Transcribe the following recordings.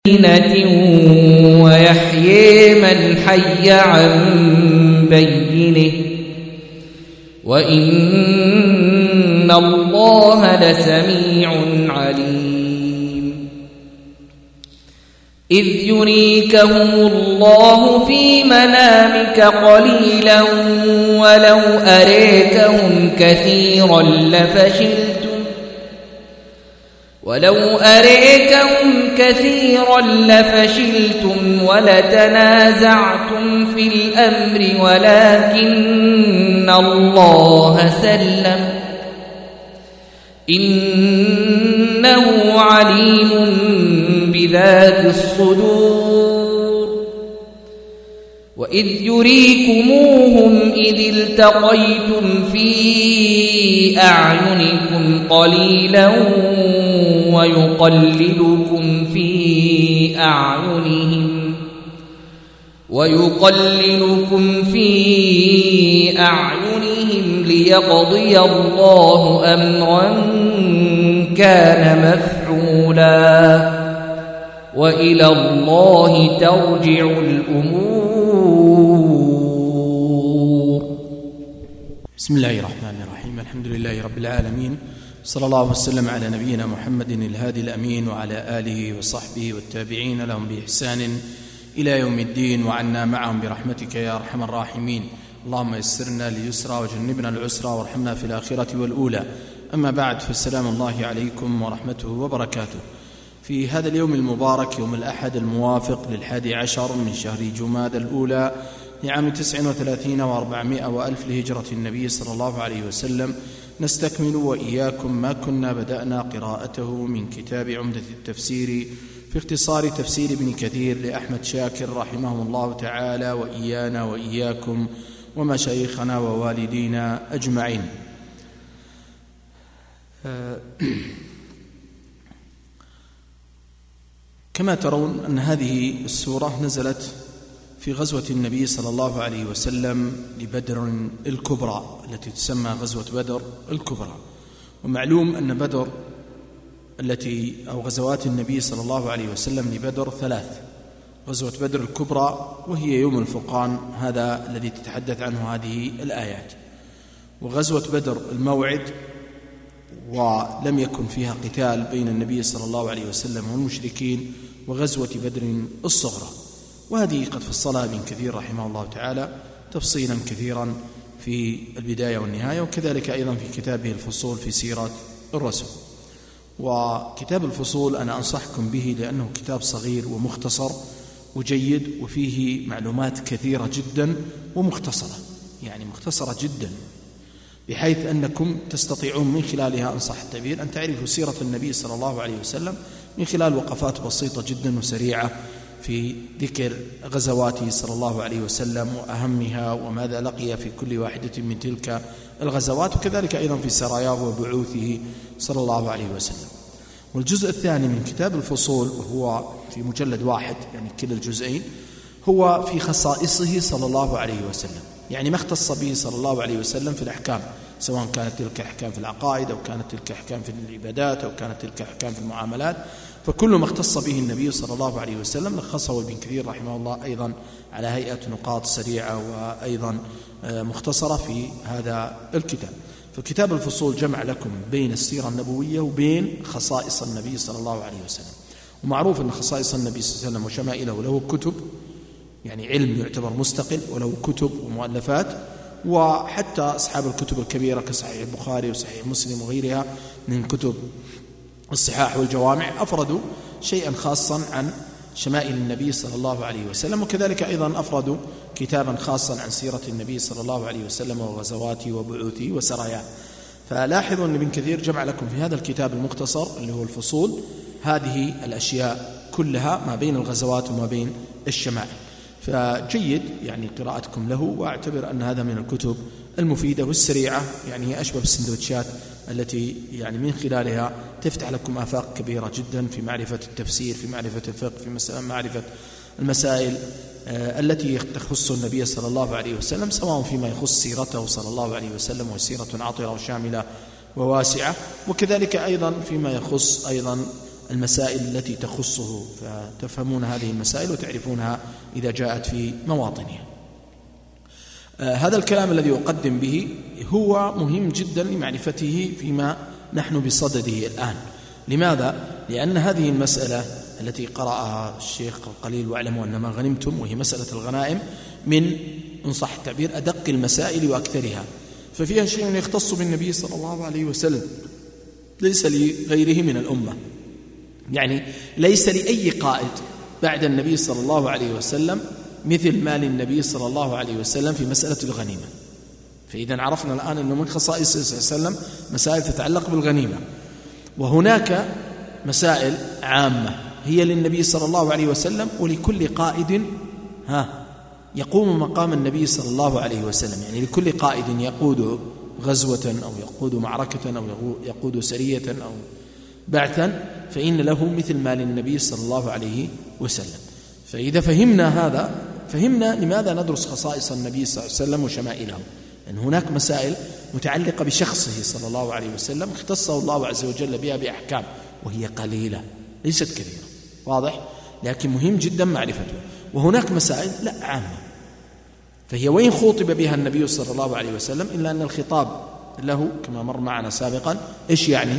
ويحيي من حي عن بينه وإن الله لسميع عليم. إذ يريكهم الله في منامك قليلا ولو أريكهم كثيرا لفشلتم ولتنازعتم في الأمر ولكن الله سلم إنه عليم بذات الصدور. وإذ يريكموهم إذ التقيتم في أعينكم قليلا ويقللكم في أعينهم ليقضي الله أمرا كان مفعولا وإلى الله ترجع الأمور. بسم الله الرحمن الرحيم. الحمد لله رب العالمين، صلى الله وسلم على نبينا محمد الهادي الأمين وعلى آله وصحبه والتابعين لهم بإحسان إلى يوم الدين، وعنا معهم برحمتك يا أرحم الراحمين. اللهم يسرنا ليسرى وجنبنا العسرى وارحمنا في الآخرة والأولى. أما بعد، فالسلام الله عليكم ورحمته وبركاته. في هذا اليوم المبارك، يوم الأحد الموافق ل11 من شهر جمادى الأولى لعام 39 و400 وألف لهجرة النبي صلى الله عليه وسلم، نستكمل وإياكم ما كنا بدأنا قراءته من كتاب عمدة التفسير في اختصار تفسير ابن كثير لأحمد شاكر رحمه الله تعالى، وإيانا وإياكم ومشايخنا ووالدينا أجمعين. كما ترون أن هذه السورة نزلت في غزوة النبي صلى الله عليه وسلم لبدر الكبرى التي تسمى غزوة بدر الكبرى. ومعلوم أن بدر أو غزوات النبي صلى الله عليه وسلم لبدر 3: غزوة بدر الكبرى وهي يوم الفرقان، هذا الذي تتحدث عنه هذه الآيات، وغزوة بدر الموعد ولم يكن فيها قتال بين النبي صلى الله عليه وسلم والمشركين، وغزوة بدر الصغرى، وهذه قد فصلها ابن كثير رحمه الله تعالى تفصيلا كثيرا في البداية والنهاية، وكذلك أيضا في كتابه الفصول في سيرة الرسول. وكتاب الفصول أنا أنصحكم به لأنه كتاب صغير ومختصر وجيد، وفيه معلومات كثيرة جدا ومختصرة، يعني مختصرة جدا، بحيث أنكم تستطيعون من خلالها، أنصح التعبير، أن تعرفوا سيرة النبي صلى الله عليه وسلم من خلال وقفات بسيطة جدا وسريعة في ذكر غزواته صلى الله عليه وسلم وأهمها وماذا لقي في كل واحدة من تلك الغزوات، وكذلك أيضا في سراياه وبعوثه صلى الله عليه وسلم. والجزء الثاني من كتاب الفصول، وهو في مجلد واحد يعني كلا الجزئين، هو في خصائصه صلى الله عليه وسلم، يعني ما اختص به صلى الله عليه وسلم في الأحكام، سواء كانت تلك أحكام في العقائد أو كانت تلك أحكام في العبادات أو كانت تلك أحكام في المعاملات، فكل ما اختص به النبي صلى الله عليه وسلم لخصه ابن كثير رحمه الله أيضا على هيئة نقاط سريعة وأيضا مختصرة في هذا الكتاب. فكتاب الفصول جمع لكم بين السيرة النبوية وبين خصائص النبي صلى الله عليه وسلم. ومعروف أن خصائص النبي صلى الله عليه وسلم وشمائله له كتب، يعني علم يعتبر مستقل، وله كتب ومؤلفات، وحتى أصحاب الكتب الكبيرة كصحيح البخاري وصحيح مسلم وغيرها من كتب الصحاح والجوامع أفردوا شيئا خاصا عن شمائل النبي صلى الله عليه وسلم، وكذلك أيضا أفردوا كتابا خاصا عن سيرة النبي صلى الله عليه وسلم وغزواته وبعوثه وسراياه. فلاحظوا أن ابن كثير جمع لكم في هذا الكتاب المختصر اللي هو الفصول هذه الأشياء كلها ما بين الغزوات وما بين الشمائل، فجيد يعني قراءتكم له، وأعتبر أن هذا من الكتب المفيدة والسريعة، يعني هي أشبه بالسندوتشات التي يعني من خلالها تفتح لكم آفاق كبيرة جدا في معرفة التفسير، في معرفة الفقه، في معرفة المسائل التي تخص النبي صلى الله عليه وسلم، سواء فيما يخص سيرته صلى الله عليه وسلم، وسيرة عطرة وشاملة وواسعة، وكذلك أيضا فيما يخص أيضا المسائل التي تخصه، فتفهمون هذه المسائل وتعرفونها إذا جاءت في مواطنها. هذا الكلام الذي أقدم به هو مهم جدا لمعرفته فيما نحن بصدده الآن. لماذا؟ لأن هذه المسألة التي قرأها الشيخ القليل واعلموا أن ما غنمتم، وهي مسألة الغنائم، من إن صح التعبير أدق المسائل وأكثرها، ففيها شيء يختص بالنبي صلى الله عليه وسلم ليس لغيره من الأمة. يعني ليس لأي قائد بعد النبي صلى الله عليه وسلم مثل ما للنبي صلى الله عليه وسلم في مسألة الغنيمة. فإذا عرفنا الآن أنه من خصائص صلى الله عليه وسلم مسائل تتعلق بالغنيمة، وهناك مسائل عامة هي للنبي صلى الله عليه وسلم ولكل قائد يقوم مقام النبي صلى الله عليه وسلم. يعني لكل قائد يقود غزوة أو يقود معركة أو يقود سرية أو بعثا فإن له مثل ما للنبي صلى الله عليه وسلم. فإذا فهمنا هذا فهمنا لماذا ندرس خصائص النبي صلى الله عليه وسلم وشمائله، لأن هناك مسائل متعلقة بشخصه صلى الله عليه وسلم اختصه الله عز وجل بها بأحكام، وهي قليلة ليست كثيرة، واضح؟ لكن مهم جدا معرفته. وهناك مسائل لا عامة، فهي وإن خوطب بها النبي صلى الله عليه وسلم إلا أن الخطاب له كما مر معنا سابقا إيش يعني؟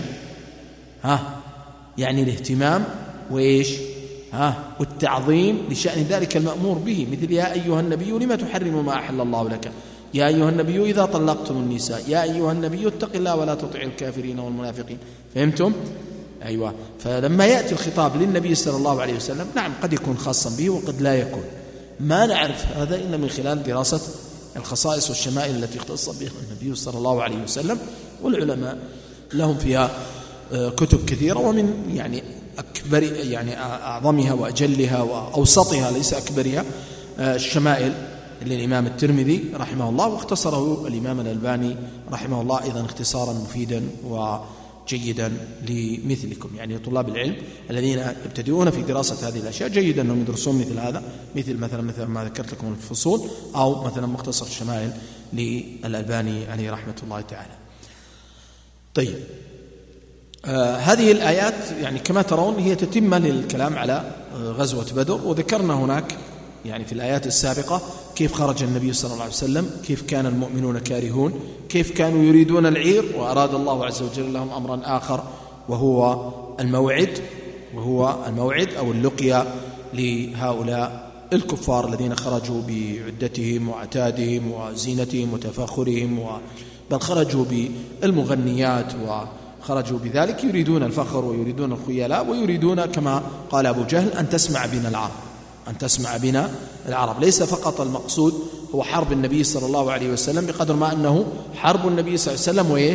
يعني الاهتمام وإيش؟ والتعظيم لشأن ذلك المأمور به، مثل يا أيها النبي لما تحرم ما أحل الله لك، يا أيها النبي إذا طلقتم النساء، يا أيها النبي اتق الله ولا تطع الكافرين والمنافقين. فهمتم؟ أيوة. فلما يأتي الخطاب للنبي صلى الله عليه وسلم نعم قد يكون خاصا به وقد لا يكون، ما نعرف هذا إلا من خلال دراسة الخصائص والشمائل التي اختص بها النبي صلى الله عليه وسلم، والعلماء لهم فيها كتب كثيرة، ومن يعني أكبر يعني أعظمها وأجلها وأوسطها ليس أكبرها الشمائل للإمام الترمذي رحمه الله، واختصره الإمام الألباني رحمه الله أيضا اختصارا مفيدا وجيدا لمثلكم، يعني طلاب العلم الذين يبتدئون في دراسة هذه الأشياء جيد أنهم يدرسون مثل هذا، مثل ما ذكرت لكم الفصول، أو مثلا مختصر الشمائل للألباني عليه رحمة الله تعالى. طيب، هذه الآيات يعني كما ترون هي تتمة للكلام على غزوة بدر، وذكرنا هناك يعني في الآيات السابقة كيف خرج النبي صلى الله عليه وسلم، كيف كان المؤمنون كارهون، كيف كانوا يريدون العير وأراد الله عز وجل لهم أمرا آخر وهو الموعد أو اللقيا لهؤلاء الكفار الذين خرجوا بعدتهم وعتادهم وزينتهم وتفاخرهم، بل خرجوا بالمغنيات وخرجوا بذلك يريدون الفخر ويريدون الخيلاء ويريدون كما قال أبو جهل أن تسمع بنا العرب. ليس فقط المقصود هو حرب النبي صلى الله عليه وسلم بقدر ما أنه حرب النبي صلى الله عليه وسلم وإيش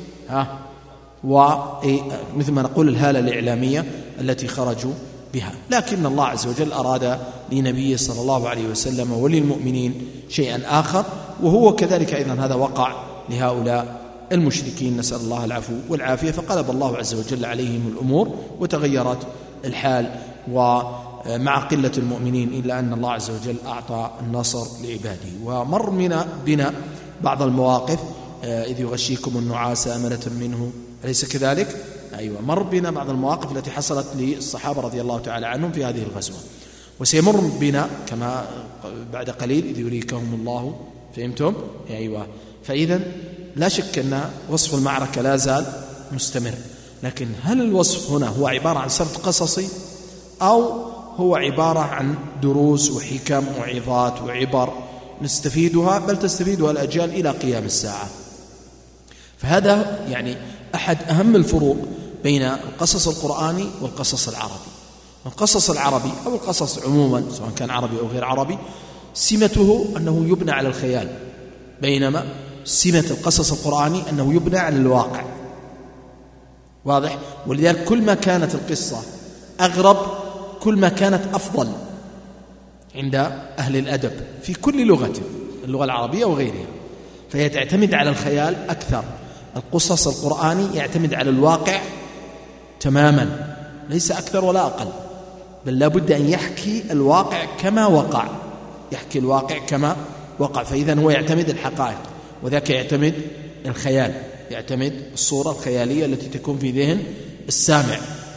ومثل ما نقول الهالة الإعلامية التي خرجوا بها. لكن الله عز وجل أراد لنبيه صلى الله عليه وسلم وللمؤمنين شيئا آخر، وهو كذلك أيضا هذا وقع لهؤلاء المشركين، نسأل الله العفو والعافية، فقلب الله عز وجل عليهم الأمور وتغيرت الحال، ومع قلة المؤمنين إلا أن الله عز وجل أعطى النصر لعباده. ومر بنا بعض المواقف إذ يغشيكم النعاس أمنة منه، أليس كذلك؟ أيوة، مر بنا بعض المواقف التي حصلت للصحابة رضي الله تعالى عنهم في هذه الغزوة، وسيمر بنا كما بعد قليل إذ يريكهم الله. فهمتم؟ أيوة. فإذا لا شك أن وصف المعركة لا زال مستمر، لكن هل الوصف هنا هو عبارة عن سرد قصصي أو هو عبارة عن دروس وحكم وعظات وعبر نستفيدها، بل تستفيدها الأجيال إلى قيام الساعة؟ فهذا يعني أحد أهم الفروق بين القصص القرآني والقصص العربي. القصص العربي أو القصص عموما سواء كان عربي أو غير عربي سمته أنه يبنى على الخيال، بينما سمة القصص القرآني أنه يبنى على الواقع، واضح؟ ولذلك كل ما كانت القصة أغرب كل ما كانت أفضل عند أهل الأدب في كل لغة، اللغة العربية وغيرها، فهي تعتمد على الخيال أكثر. القصص القرآني يعتمد على الواقع تماما، ليس أكثر ولا أقل، بل لابد أن يحكي الواقع كما وقع، يحكي الواقع كما وقع. فإذا هو يعتمد الحقائق، وذاك يعتمد الخيال، يعتمد الصورة الخيالية التي تكون في ذهن السامع،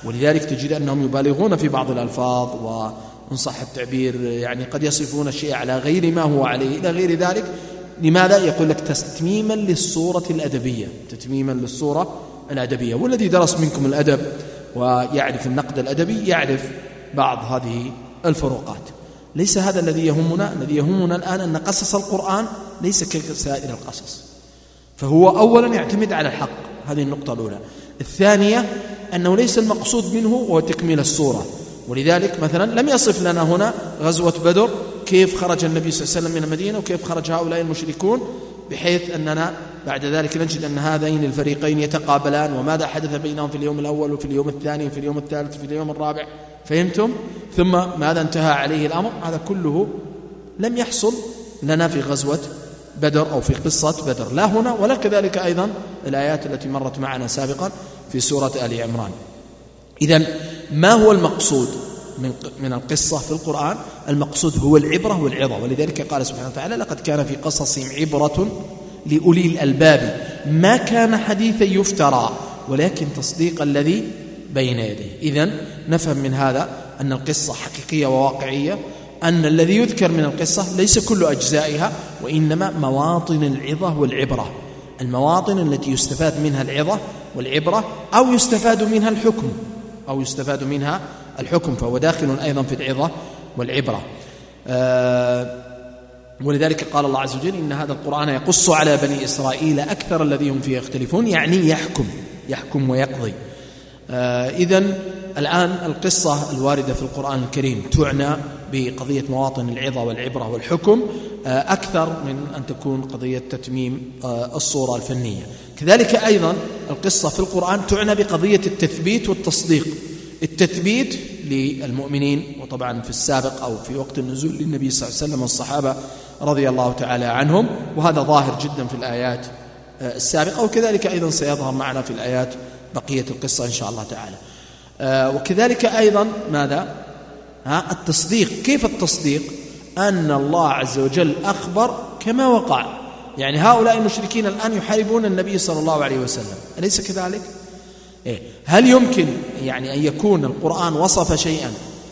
ولذلك تجد أنهم يبالغون في بعض الألفاظ، وإن صح التعبير يعني قد يصفون الشيء على غير ما هو عليه إلى غير ذلك. لماذا؟ يقول لك تتميما للصورة الأدبية، تتميما للصورة الأدبية. والذي درس منكم الأدب ويعرف النقد الأدبي يعرف بعض هذه الفروقات. ليس هذا الذي يهمنا. الذي يهمنا الآن أن قصص القرآن ليس كسائر القصص، فهو أولا يعتمد على الحق، هذه النقطة الأولى. الثانية أنه ليس المقصود منه هو تكميل الصورة. ولذلك مثلا لم يصف لنا هنا غزوة بدر كيف خرج النبي صلى الله عليه وسلم من المدينة وكيف خرج هؤلاء المشركون، بحيث أننا بعد ذلك نجد أن هذين الفريقين يتقابلان وماذا حدث بينهم في اليوم الأول وفي اليوم الثاني وفي اليوم الثالث وفي اليوم الرابع، فهمتم؟ ثم ماذا انتهى عليه الأمر. هذا كله لم يحصل لنا في غزوة بدر أو في قصة بدر، لا هنا ولا كذلك أيضا الآيات التي مرت معنا سابقا في سورة آل عمران. إذن ما هو المقصود من القصة في القرآن؟ المقصود هو العبرة والعظة. ولذلك قال سبحانه وتعالى: لقد كان في قصصهم عبرة لأولي الألباب ما كان حديثا يفترى ولكن تصديق الذي بين يديه. إذن نفهم من هذا أن القصة حقيقية وواقعية، أن الذي يذكر من القصة ليس كل أجزائها، وإنما مواطن العظة والعبرة، المواطن التي يستفاد منها العظة والعبرة أو يستفاد منها الحكم، فهو داخل أيضا في العظة والعبرة. ولذلك قال الله عز وجل: إن هذا القرآن يقص على بني إسرائيل أكثر الذي هم فيه يختلفون، يعني يحكم ويقضي. إذن الآن القصة الواردة في القرآن الكريم تعنى بقضية مواطن العظة والعبرة والحكم أكثر من أن تكون قضية تتميم الصورة الفنية. كذلك أيضا القصة في القرآن تعنى بقضية التثبيت والتصديق. التثبيت للمؤمنين، وطبعا في السابق أو في وقت النزول للنبي صلى الله عليه وسلم والصحابة رضي الله تعالى عنهم، وهذا ظاهر جدا في الآيات السابقة، وكذلك أيضا سيظهر معنا في الآيات بقية القصة إن شاء الله تعالى. وكذلك أيضا ماذا؟ التصديق. كيف التصديق؟ أن الله عز وجل أخبر كما وقع. يعني هؤلاء المشركين الآن يحاربون النبي صلى الله عليه وسلم، أليس كذلك؟ هل يمكن يعني أن يكون القرآن وصف شيئا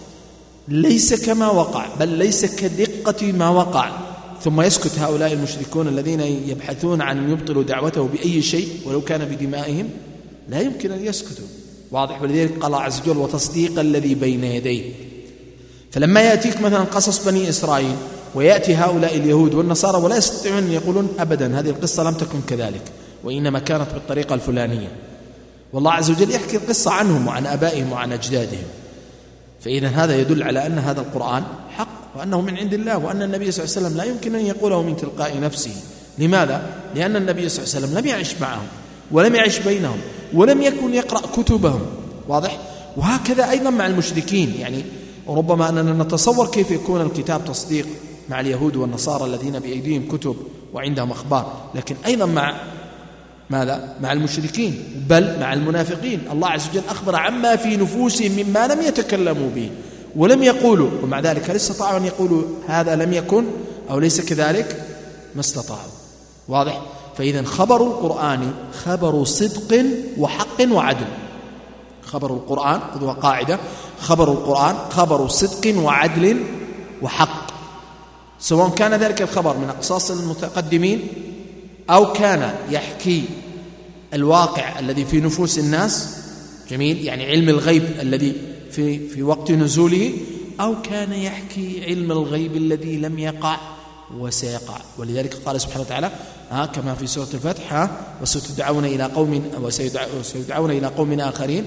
ليس كما وقع، بل ليس كدقة ما وقع، ثم يسكت هؤلاء المشركون الذين يبحثون عن أن يبطلوا دعوته بأي شيء ولو كان بدمائهم؟ لا يمكن أن يسكتوا، واضح. ولذلك قال الله عز وجل: وتصديق الذي بين يديه. فلما يأتيك مثلا قصص بني إسرائيل ويأتي هؤلاء اليهود والنصارى ولا يستطيعون أن يقولون أبدا هذه القصة لم تكن كذلك وإنما كانت بالطريقة الفلانية، والله عز وجل يحكي القصة عنهم وعن أبائهم وعن أجدادهم. فإذا هذا يدل على أن هذا القرآن حق وأنه من عند الله، وأن النبي صلى الله عليه وسلم لا يمكن أن يقوله من تلقاء نفسه. لماذا؟ لأن النبي صلى الله عليه وسلم لم يعش معهم ولم يعش بينهم ولم يكن يقرأ كتبهم، واضح. وهكذا أيضا مع المشركين، يعني ربما أننا نتصور كيف يكون الكتاب تصديق مع اليهود والنصارى الذين بأيديهم كتب وعندهم أخبار، لكن أيضا مع ماذا؟ مع المشركين، بل مع المنافقين. الله عز وجل أخبر عما في نفوسهم مما لم يتكلموا به ولم يقولوا، ومع ذلك هل استطاعوا أن يقولوا هذا لم يكن أو ليس كذلك؟ ما استطاعوا، واضح. فإذا خبر القرآن خبر صدق وحق وعدل. خبر القرآن خذوها قاعدة: خبر القرآن خبر صدق وعدل وحق، سواء كان ذلك الخبر من أقصاص المتقدمين أو كان يحكي الواقع الذي في نفوس الناس، جميل، يعني علم الغيب الذي في وقت نزوله، أو كان يحكي علم الغيب الذي لم يقع وسيقع. ولذلك قال سبحانه وتعالى كما في سورة الفتح: وستدعون إلى قوم وسيدعون إلى قوم آخرين.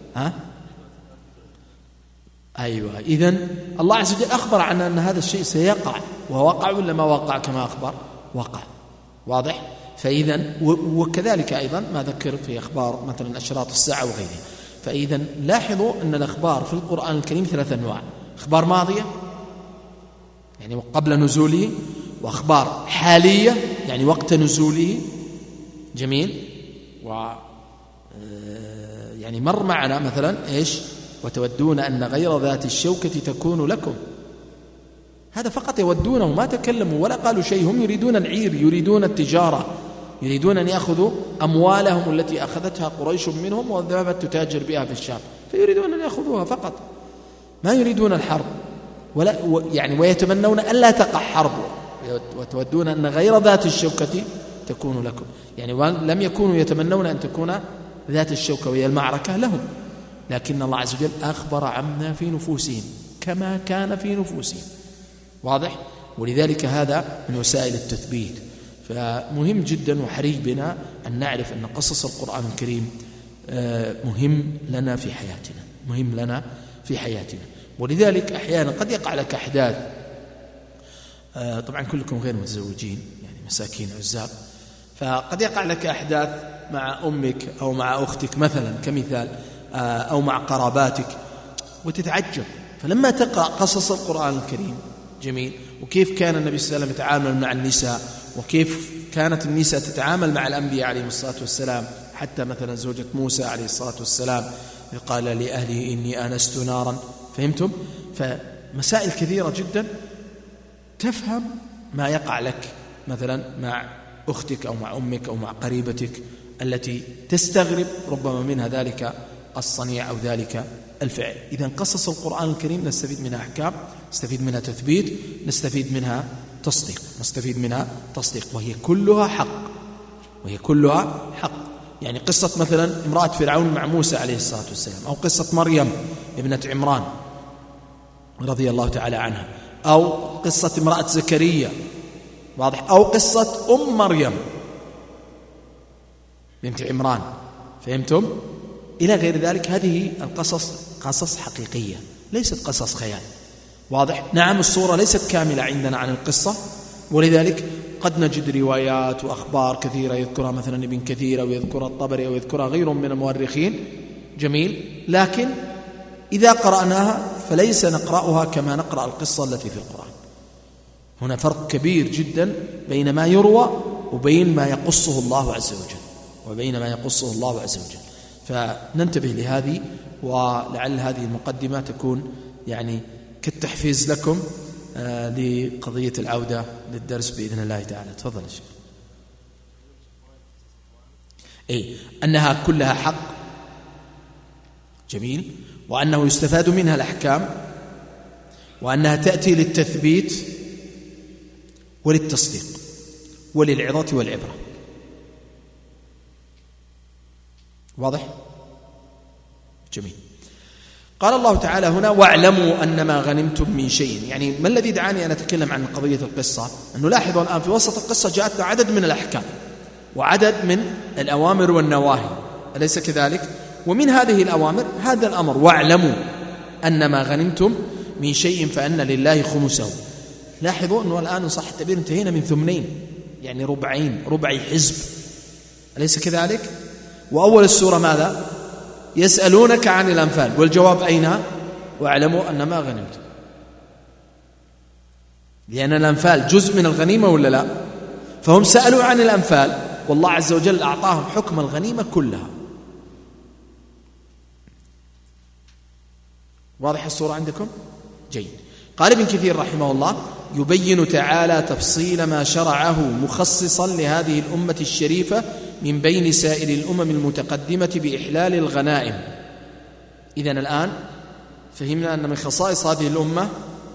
أيوة. إذن الله عز وجل أخبر عن أن هذا الشيء سيقع، ووقع ولا ما وقع كما أخبر؟ وقع، واضح. فإذا وكذلك أيضا ما ذكر في أخبار مثلا أشراط الساعة وغيرها. فإذا لاحظوا أن الأخبار في القرآن الكريم 3 أنواع: أخبار ماضية يعني قبل نزوله، وأخبار حالية يعني وقت نزوله، جميل، يعني مر معنا مثلا إيش؟ وتودون أن غير ذات الشوكة تكون لكم. هذا فقط يودونه، ما تكلموا ولا قالوا شيء. هم يريدون العير، يريدون التجارة، يريدون أن يأخذوا أموالهم التي أخذتها قريش منهم وذهبت تتاجر بها في الشام. فيريدون أن يأخذوها فقط، ما يريدون الحرب ويتمنون ألا تقع حرب، وتودون أن غير ذات الشوكة تكون لكم، يعني لم يكونوا يتمنون أن تكون ذات الشوكة وهي المعركة لهم، لكن الله عز وجل أخبر عما في نفوسهم كما كان في نفوسهم. واضح؟ ولذلك هذا من وسائل التثبيت. فمهم جدا وحري بنا أن نعرف أن قصص القرآن الكريم مهم لنا في حياتنا، ولذلك أحيانا قد يقع لك أحداث، طبعا كلكم غير متزوجين يعني مساكين عزاب، فقد يقع لك أحداث مع أمك أو مع أختك مثلا كمثال، أو مع قراباتك وتتعجب. فلما تقرأ قصص القرآن الكريم جميل، وكيف كان النبي صلى الله عليه وسلم يتعامل مع النساء، وكيف كانت النساء تتعامل مع الأنبياء عليهم الصلاة والسلام، حتى مثلا زوجة موسى عليه الصلاة والسلام قال لأهله إني آنست نارا، فهمتم؟ فمسائل كثيرة جدا تفهم ما يقع لك مثلا مع أختك أو مع أمك أو مع قريبتك التي تستغرب ربما منها ذلك الصنيع أو ذلك الفعل. إذن قصص القرآن الكريم نستفيد منها أحكام، نستفيد منها تثبيت، نستفيد منها تصديق، وهي كلها حق. يعني قصة مثلا امرأة فرعون مع موسى عليه الصلاة والسلام، أو قصة مريم ابنة عمران رضي الله تعالى عنها، أو قصة امرأة زكريا، واضح، أو قصة مريم بنت عمران، فهمتم؟ إلى غير ذلك. هذه القصص قصص حقيقية ليست قصص خيال، واضح. نعم الصورة ليست كاملة عندنا عن القصة، ولذلك قد نجد روايات وأخبار كثيرة يذكرها مثلا ابن كثير أو يذكرها الطبري أو يذكرها غير من المؤرخين، جميل، لكن إذا قرأناها فليس نقرأها كما نقرأ القصة التي في القرآن. هنا فرق كبير جدا بين ما يروى وبين ما يقصه الله عز وجل، فننتبه لهذه، ولعل هذه المقدمة تكون يعني كالتحفيز لكم لقضية العودة للدرس بإذن الله تعالى. تفضل يا شيخ. أنها كلها حق، جميل، وأنه يستفاد منها الأحكام، وأنها تأتي للتثبيت وللتصديق وللعظة والعبرة. واضح؟ جميل. قال الله تعالى هنا واعلموا أن ما غنمتم من شيء. يعني ما الذي دعاني أن أتكلم عن قضية القصة؟ أنه لاحظوا الآن في وسط القصة جاءتنا عدد من الأحكام وعدد من الأوامر والنواهي، أليس كذلك؟ ومن هذه الأوامر هذا الأمر واعلموا أن ما غنمتم من شيء فأن لله خمسه. لاحظوا أنه الآن صح التعبير انتهينا من ثمنين، يعني ربعي حزب، أليس كذلك؟ وأول السورة ماذا؟ يسألونك عن الأنفال، والجواب أين؟ واعلموا أن ما غنمتم، لأن الأنفال جزء من الغنيمة ولا لا؟ فهم سألوا عن الأنفال والله عز وجل أعطاهم حكم الغنيمة كلها. واضح الصورة عندكم؟ جيد. قال ابن كثير رحمه الله يبين تعالى تفصيل ما شرعه مخصصا لهذه الأمة الشريفة من بين سائر الأمم المتقدمة بإحلال الغنائم. إذن الآن فهمنا أن من خصائص هذه الأمة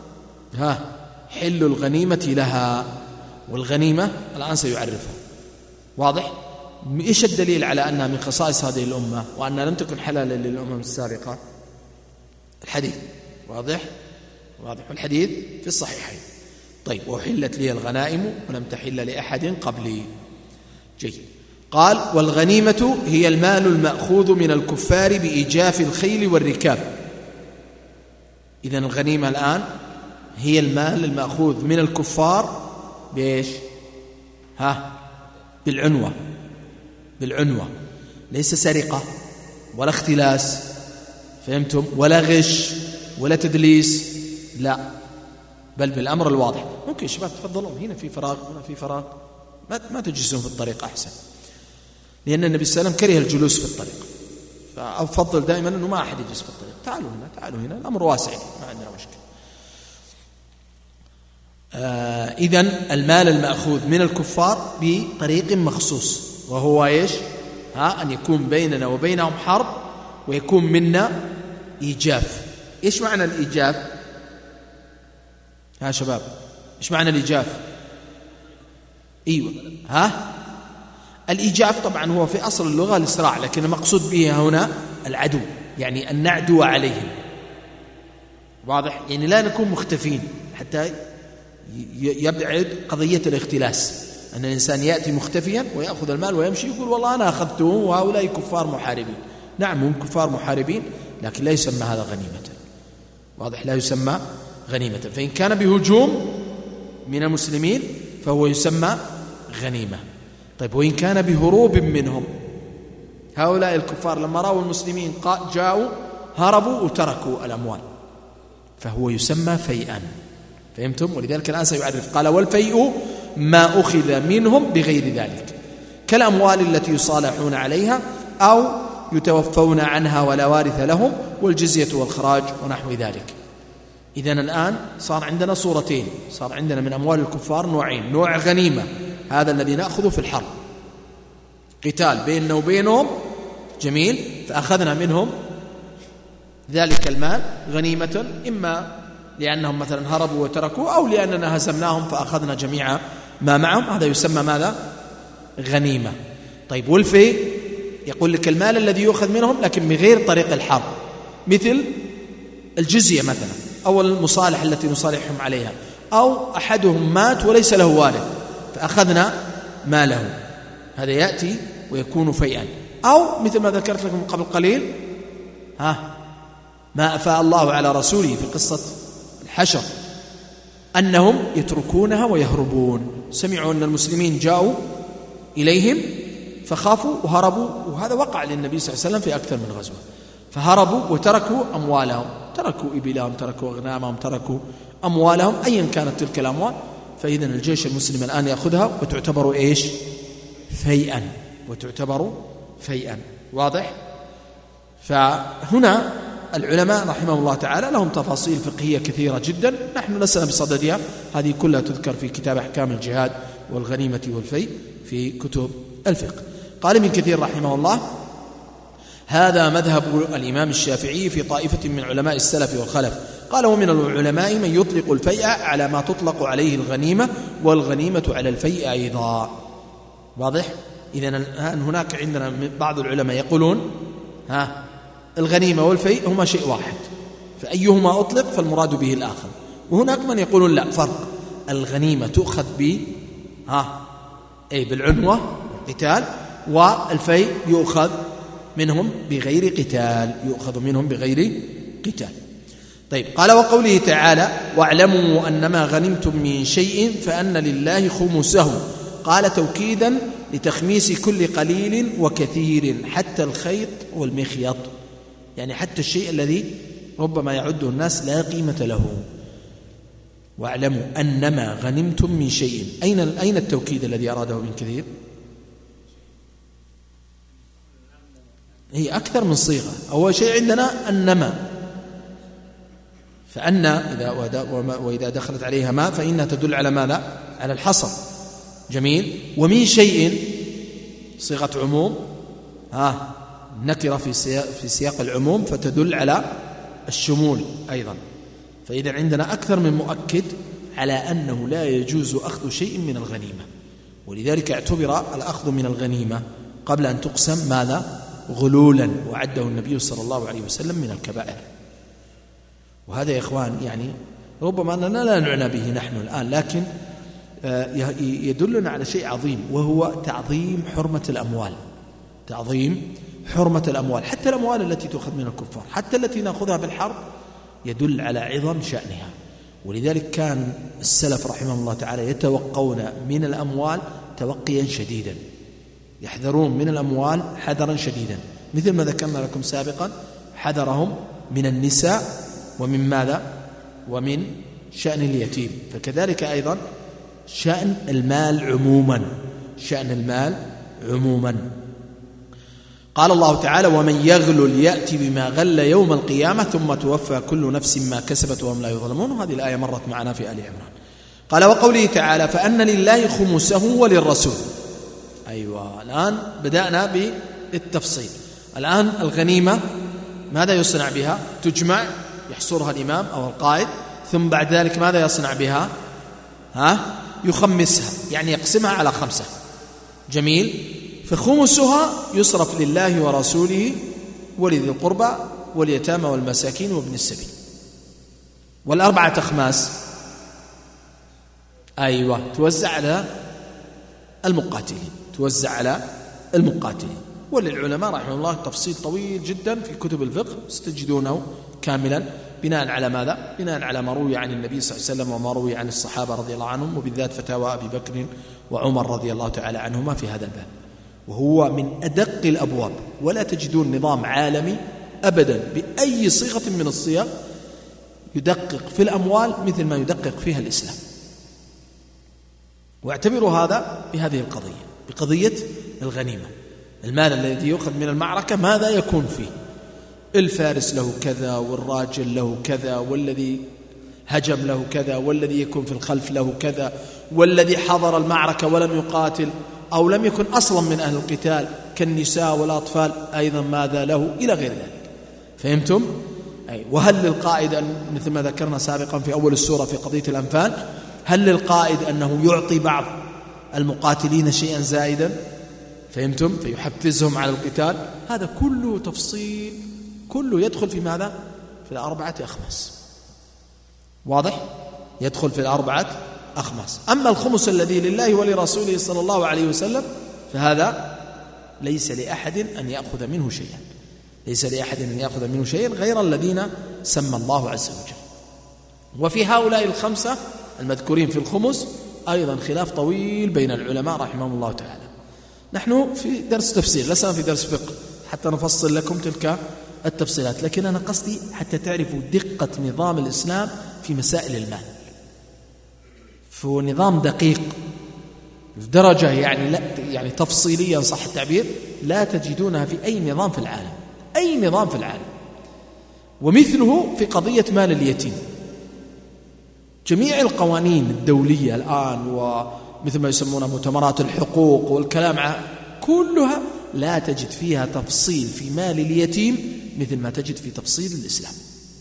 حل الغنيمة لها، والغنيمة الآن سيعرفها. واضح؟ إيش الدليل على أنها من خصائص هذه الأمة وأنها لم تكن حلالا للأمم السابقة؟ الحديث. واضح؟ الحديث في الصحيحين. طيب، وحلت لي الغنائم ولم تحل لأحد قبلي. جيد. قال والغنيمة هي المال المأخوذ من الكفار بإيجاف الخيل والركاب. إذن الغنيمة الآن هي المال المأخوذ من الكفار بإيش؟ بالعنوة، ليس سرقة ولا اختلاس، فهمتم؟ ولا غش ولا تدليس، لا، بل بالأمر الواضح. ممكن شباب تفضلون، هنا في فراغ ما تجلسون في الطريق أحسن، لأن النبي صلى الله عليه وسلم كره الجلوس في الطريق، فأفضل دائما أنه ما أحد يجلس في الطريق. تعالوا هنا الأمر واسع، ما عندنا مشكلة. إذن المال المأخوذ من الكفار بطريق مخصوص، وهو إيش؟ أن يكون بيننا وبينهم حرب، ويكون منا إيجاف. إيش معنى الإيجاف؟ ها شباب، إيش معنى الإيجاف؟ أيوة، الإيجاف طبعا هو في أصل اللغة الإسراع، لكن المقصود به هنا العدو، يعني أن نعدو عليهم. واضح؟ يعني لا نكون مختفين حتى يبعد قضية الاختلاس، أن الإنسان يأتي مختفيا ويأخذ المال ويمشي يقول والله أنا أخذته وهؤلاء كفار محاربين. نعم هم كفار محاربين، لكن لا يسمى هذا غنيمة. واضح؟ لا يسمى غنيمة. فإن كان بهجوم من المسلمين فهو يسمى غنيمة. طيب وإن كان بهروب منهم، هؤلاء الكفار لما رأوا المسلمين جاءوا هربوا وتركوا الأموال، فهو يسمى فيئا. فهمتم؟ ولذلك الآن سيعرف، قال والفيء ما أخذ منهم بغير ذلك، كالأموال التي يصالحون عليها أو يتوفون عنها ولا وارث لهم، والجزية والخراج ونحو ذلك. إذن الآن صار عندنا صورتين، صار عندنا من أموال الكفار نوعين: نوع غنيمة، هذا الذي نأخذه في الحرب، قتال بيننا وبينهم، جميل، فأخذنا منهم ذلك المال غنيمة، إما لأنهم مثلا هربوا وتركوا، أو لأننا هزمناهم فأخذنا جميع ما معهم، هذا يسمى ماذا؟ غنيمة. طيب والفيء يقول لك المال الذي يؤخذ منهم لكن بغير طريق الحرب، مثل الجزية مثلا، أو المصالحة التي نصالحهم عليها، أو أحدهم مات وليس له وارث فأخذنا ماله، هذا يأتي ويكون فيئا. أو مثل ما ذكرت لكم قبل قليل، ما أفاء الله على رسوله في قصة الحشر، أنهم يتركونها ويهربون، سمعوا أن المسلمين جاءوا إليهم فخافوا وهربوا، وهذا وقع للنبي صلى الله عليه وسلم في أكثر من غزوة، فهربوا وتركوا أموالهم، تركوا إبلهم، تركوا أغنامهم، تركوا أموالهم، أيا كانت تلك الأموال. فإذا الجيش المسلم الآن يأخذها وتعتبر إيش؟ فيئا، وتعتبر فيئا. واضح؟ فهنا العلماء رحمهم الله تعالى لهم تفاصيل فقهية كثيرة جدا، نحن لسنا بصددها، هذه كلها تذكر في كتاب أحكام الجهاد والغنيمة والفيء في كتب الفقه. قال ابن كثير رحمه الله: هذا مذهب الإمام الشافعي في طائفة من علماء السلف والخلف. قال: ومن العلماء من يطلق الفيء على ما تطلق عليه الغنيمة، والغنيمة على الفيء أيضا. واضح؟ إذن هناك عندنا بعض العلماء يقولون الغنيمة والفيء هما شيء واحد، فأيهما أطلق فالمراد به الآخر. وهناك من يقولون لا، فرق، الغنيمة تؤخذ بالعنوة قتال، والفيء يؤخذ منهم بغير قتال، يؤخذ منهم بغير قتال. طيب، قال: وقوله تعالى: واعلموا أنما غنمتم من شيء فأن لله خمسه. قال توكيدا لتخميس كل قليل وكثير، حتى الخيط والمخيط، يعني حتى الشيء الذي ربما يعده الناس لا قيمة له. واعلموا أنما غنمتم من شيء، أين التوكيد الذي أراده ابن كثير؟ هي أكثر من صيغة. أول شيء عندنا أنما، فأن وإذا دخلت عليها ما فإنها تدل على ماذا؟ على الحصر. جميل. ومن شيء صيغة عموم، نكرة في سياق العموم فتدل على الشمول أيضا. فإذا عندنا أكثر من مؤكد على أنه لا يجوز أخذ شيء من الغنيمة، ولذلك اعتبر الأخذ من الغنيمة قبل أن تقسم ماذا؟ غلولا، وعده النبي صلى الله عليه وسلم من الكبائر. وهذا يا إخوان يعني ربما أننا لا نعنى به نحن الآن، لكن يدلنا على شيء عظيم، وهو تعظيم حرمة الأموال. تعظيم حرمة الأموال، حتى الأموال التي تؤخذ من الكفار، حتى التي نأخذها بالحرب، يدل على عظم شأنها. ولذلك كان السلف رحمه الله تعالى يتوقون من الأموال توقيا شديدا، يحذرون من الأموال حذرا شديدا، مثل ما ذكرنا لكم سابقا، حذرهم من النساء ومن ماذا؟ ومن شأن اليتيم. فكذلك أيضا شأن المال عموما، شأن المال عموما. قال الله تعالى: ومن يغلل يأتي بما غل يوم القيامة ثم توفى كل نفس ما كسبت وهم لا يظلمون. وهذه الآية مرت معنا في آل عمران. قال: وقوله تعالى: فأن لله خمسه وللرسول. أيوة، الآن بدأنا بالتفصيل. الآن الغنيمة ماذا يصنع بها؟ تجمع، يحصرها الإمام أو القائد، ثم بعد ذلك ماذا يصنع بها؟ يخمسها، يعني يقسمها على 5. جميل. فخمسها يصرف لله ورسوله ولذي القربى واليتامى والمساكين وابن السبيل. 4 أخماس توزع على المقاتلين، وللعلماء رحمه الله تفصيل طويل جدا في كتب الفقه ستجدونه كاملا، بناء على ماذا؟ بناء على ما روي عن النبي صلى الله عليه وسلم وما روي عن الصحابة رضي الله عنهم، وبالذات فتاوى أبي بكر وعمر رضي الله تعالى عنهما في هذا الباب، وهو من أدق الأبواب. ولا تجدون نظام عالمي أبدا بأي صيغة من الصيغ يدقق في الأموال مثل ما يدقق فيها الإسلام. واعتبروا هذا بهذه القضية، بقضية الغنيمة، المال الذي يؤخذ من المعركة ماذا يكون فيه؟ الفارس له كذا، والراجل له كذا، والذي هجم له كذا، والذي يكون في الخلف له كذا، والذي حضر المعركة ولم يقاتل أو لم يكن أصلا من أهل القتال كالنساء والأطفال أيضا ماذا له، إلى غير ذلك. فهمتم؟ وهل للقائد مثل ما ذكرنا سابقا في أول السورة في قضية الأنفال، هل للقائد أنه يعطي بعض المقاتلين شيئا زائدا؟ فهمتم؟ فيحفزهم على القتال. هذا كله تفصيل، كله يدخل في ماذا؟ في 4 أخماس. واضح؟ يدخل في 4 أخماس. أما الخمس الذي لله ولرسوله صلى الله عليه وسلم فهذا ليس لأحد أن يأخذ منه شيئا، غير الذين سمى الله عز وجل. وفي هؤلاء 5 المذكورين في الخمس أيضا خلاف طويل بين العلماء رحمهم الله تعالى. نحن في درس تفسير، لسنا في درس فقه حتى نفصل لكم تلك التفصيلات، لكن أنا قصدي حتى تعرفوا دقة نظام الإسلام في مسائل المال. فهو نظام دقيق بدرجة يعني تفصيليا صح التعبير لا تجدونها في أي نظام في العالم، ومثله في قضية مال اليتيم. جميع القوانين الدولية الآن ومثل ما يسمونها مؤتمرات الحقوق والكلام كلها لا تجد فيها تفصيل في مال اليتيم مثل ما تجد في تفصيل الإسلام.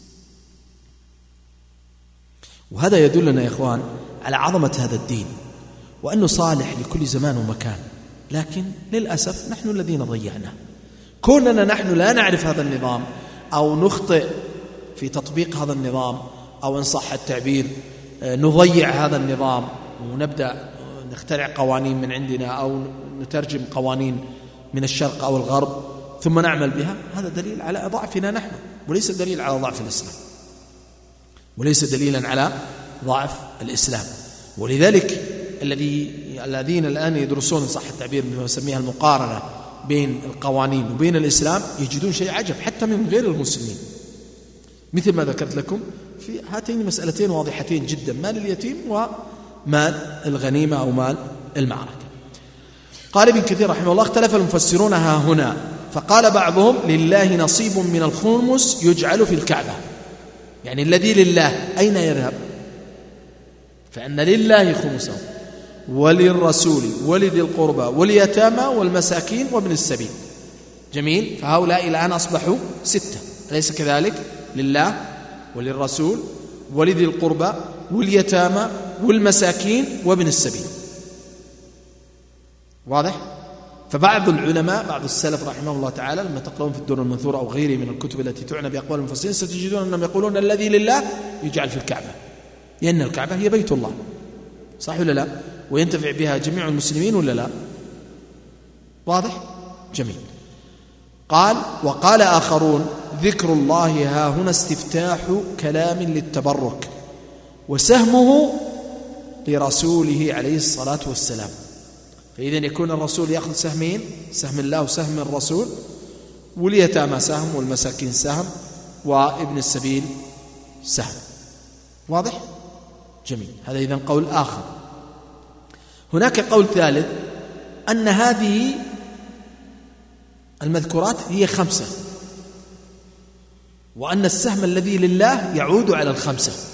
وهذا يدلنا يا إخوان على عظمة هذا الدين وأنه صالح لكل زمان ومكان، لكن للأسف نحن الذين ضيعناه. كوننا نحن لا نعرف هذا النظام أو نخطئ في تطبيق هذا النظام، أو إن صح التعبير نضيع هذا النظام ونبدأ نخترع قوانين من عندنا أو نترجم قوانين من الشرق أو الغرب ثم نعمل بها، هذا دليل على ضعفنا نحن، وليس دليل على ضعف الإسلام، وليس دليلا على ضعف الإسلام. ولذلك الذين الآن يدرسون صح التعبير بما يسميها المقارنة بين القوانين وبين الإسلام يجدون شيء عجب حتى من غير المسلمين، مثل ما ذكرت لكم في هاتين مسألتين واضحتين جدا، مال اليتيم ومال الغنيمة أو مال المعركة. قال ابن كثير رحمه الله: اختلف المفسرون ها هنا، فقال بعضهم: لله نصيب من الخمس يجعل في الكعبة، يعني الذي لله أين يذهب؟ فأن لله خمسه وللرسول ولذي القربى واليتامى والمساكين وابن السبيل. جميل. فهؤلاء الآن أصبحوا 6، أليس كذلك؟ لله وللرسول ولذي القربى واليتامى والمساكين وابن السبيل. واضح؟ فبعض العلماء بعض السلف رحمه الله تعالى لما تقرؤون في الدر المنثور أو غيره من الكتب التي تعنى بأقوال المفسرين ستجدون أنهم يقولون الذي لله يجعل في الكعبة، لأن الكعبة هي بيت الله، صح ولا لا؟ وينتفع بها جميع المسلمين ولا لا؟ واضح؟ جميل. قال: وقال آخرون: ذكر الله ها هنا استفتاح كلام للتبرك، وسهمه لرسوله عليه الصلاة والسلام. فإذن يكون الرسول يأخذ سهمين، سهم الله وسهم الرسول، واليتامى سهم والمساكين سهم وابن السبيل سهم. واضح؟ جميل. هذا إذن قول آخر. هناك قول ثالث أن هذه المذكورات هي 5، وأن السهم الذي لله يعود على 5،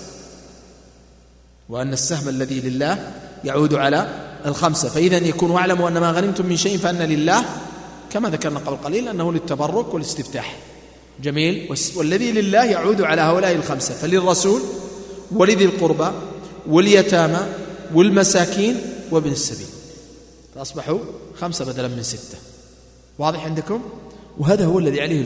وأن السهم الذي لله يعود على 5. فإذا يكون: واعلموا أن ما غنمتم من شيء فأن لله، كما ذكرنا قبل قليل أنه للتبرك والاستفتاح، جميل. والذي لله يعود على هؤلاء الخمسة، فللرسول ولذي القربى واليتامى والمساكين وابن السبيل، فأصبحوا 5 بدلا من 6. واضح عندكم؟ وهذا هو الذي عليه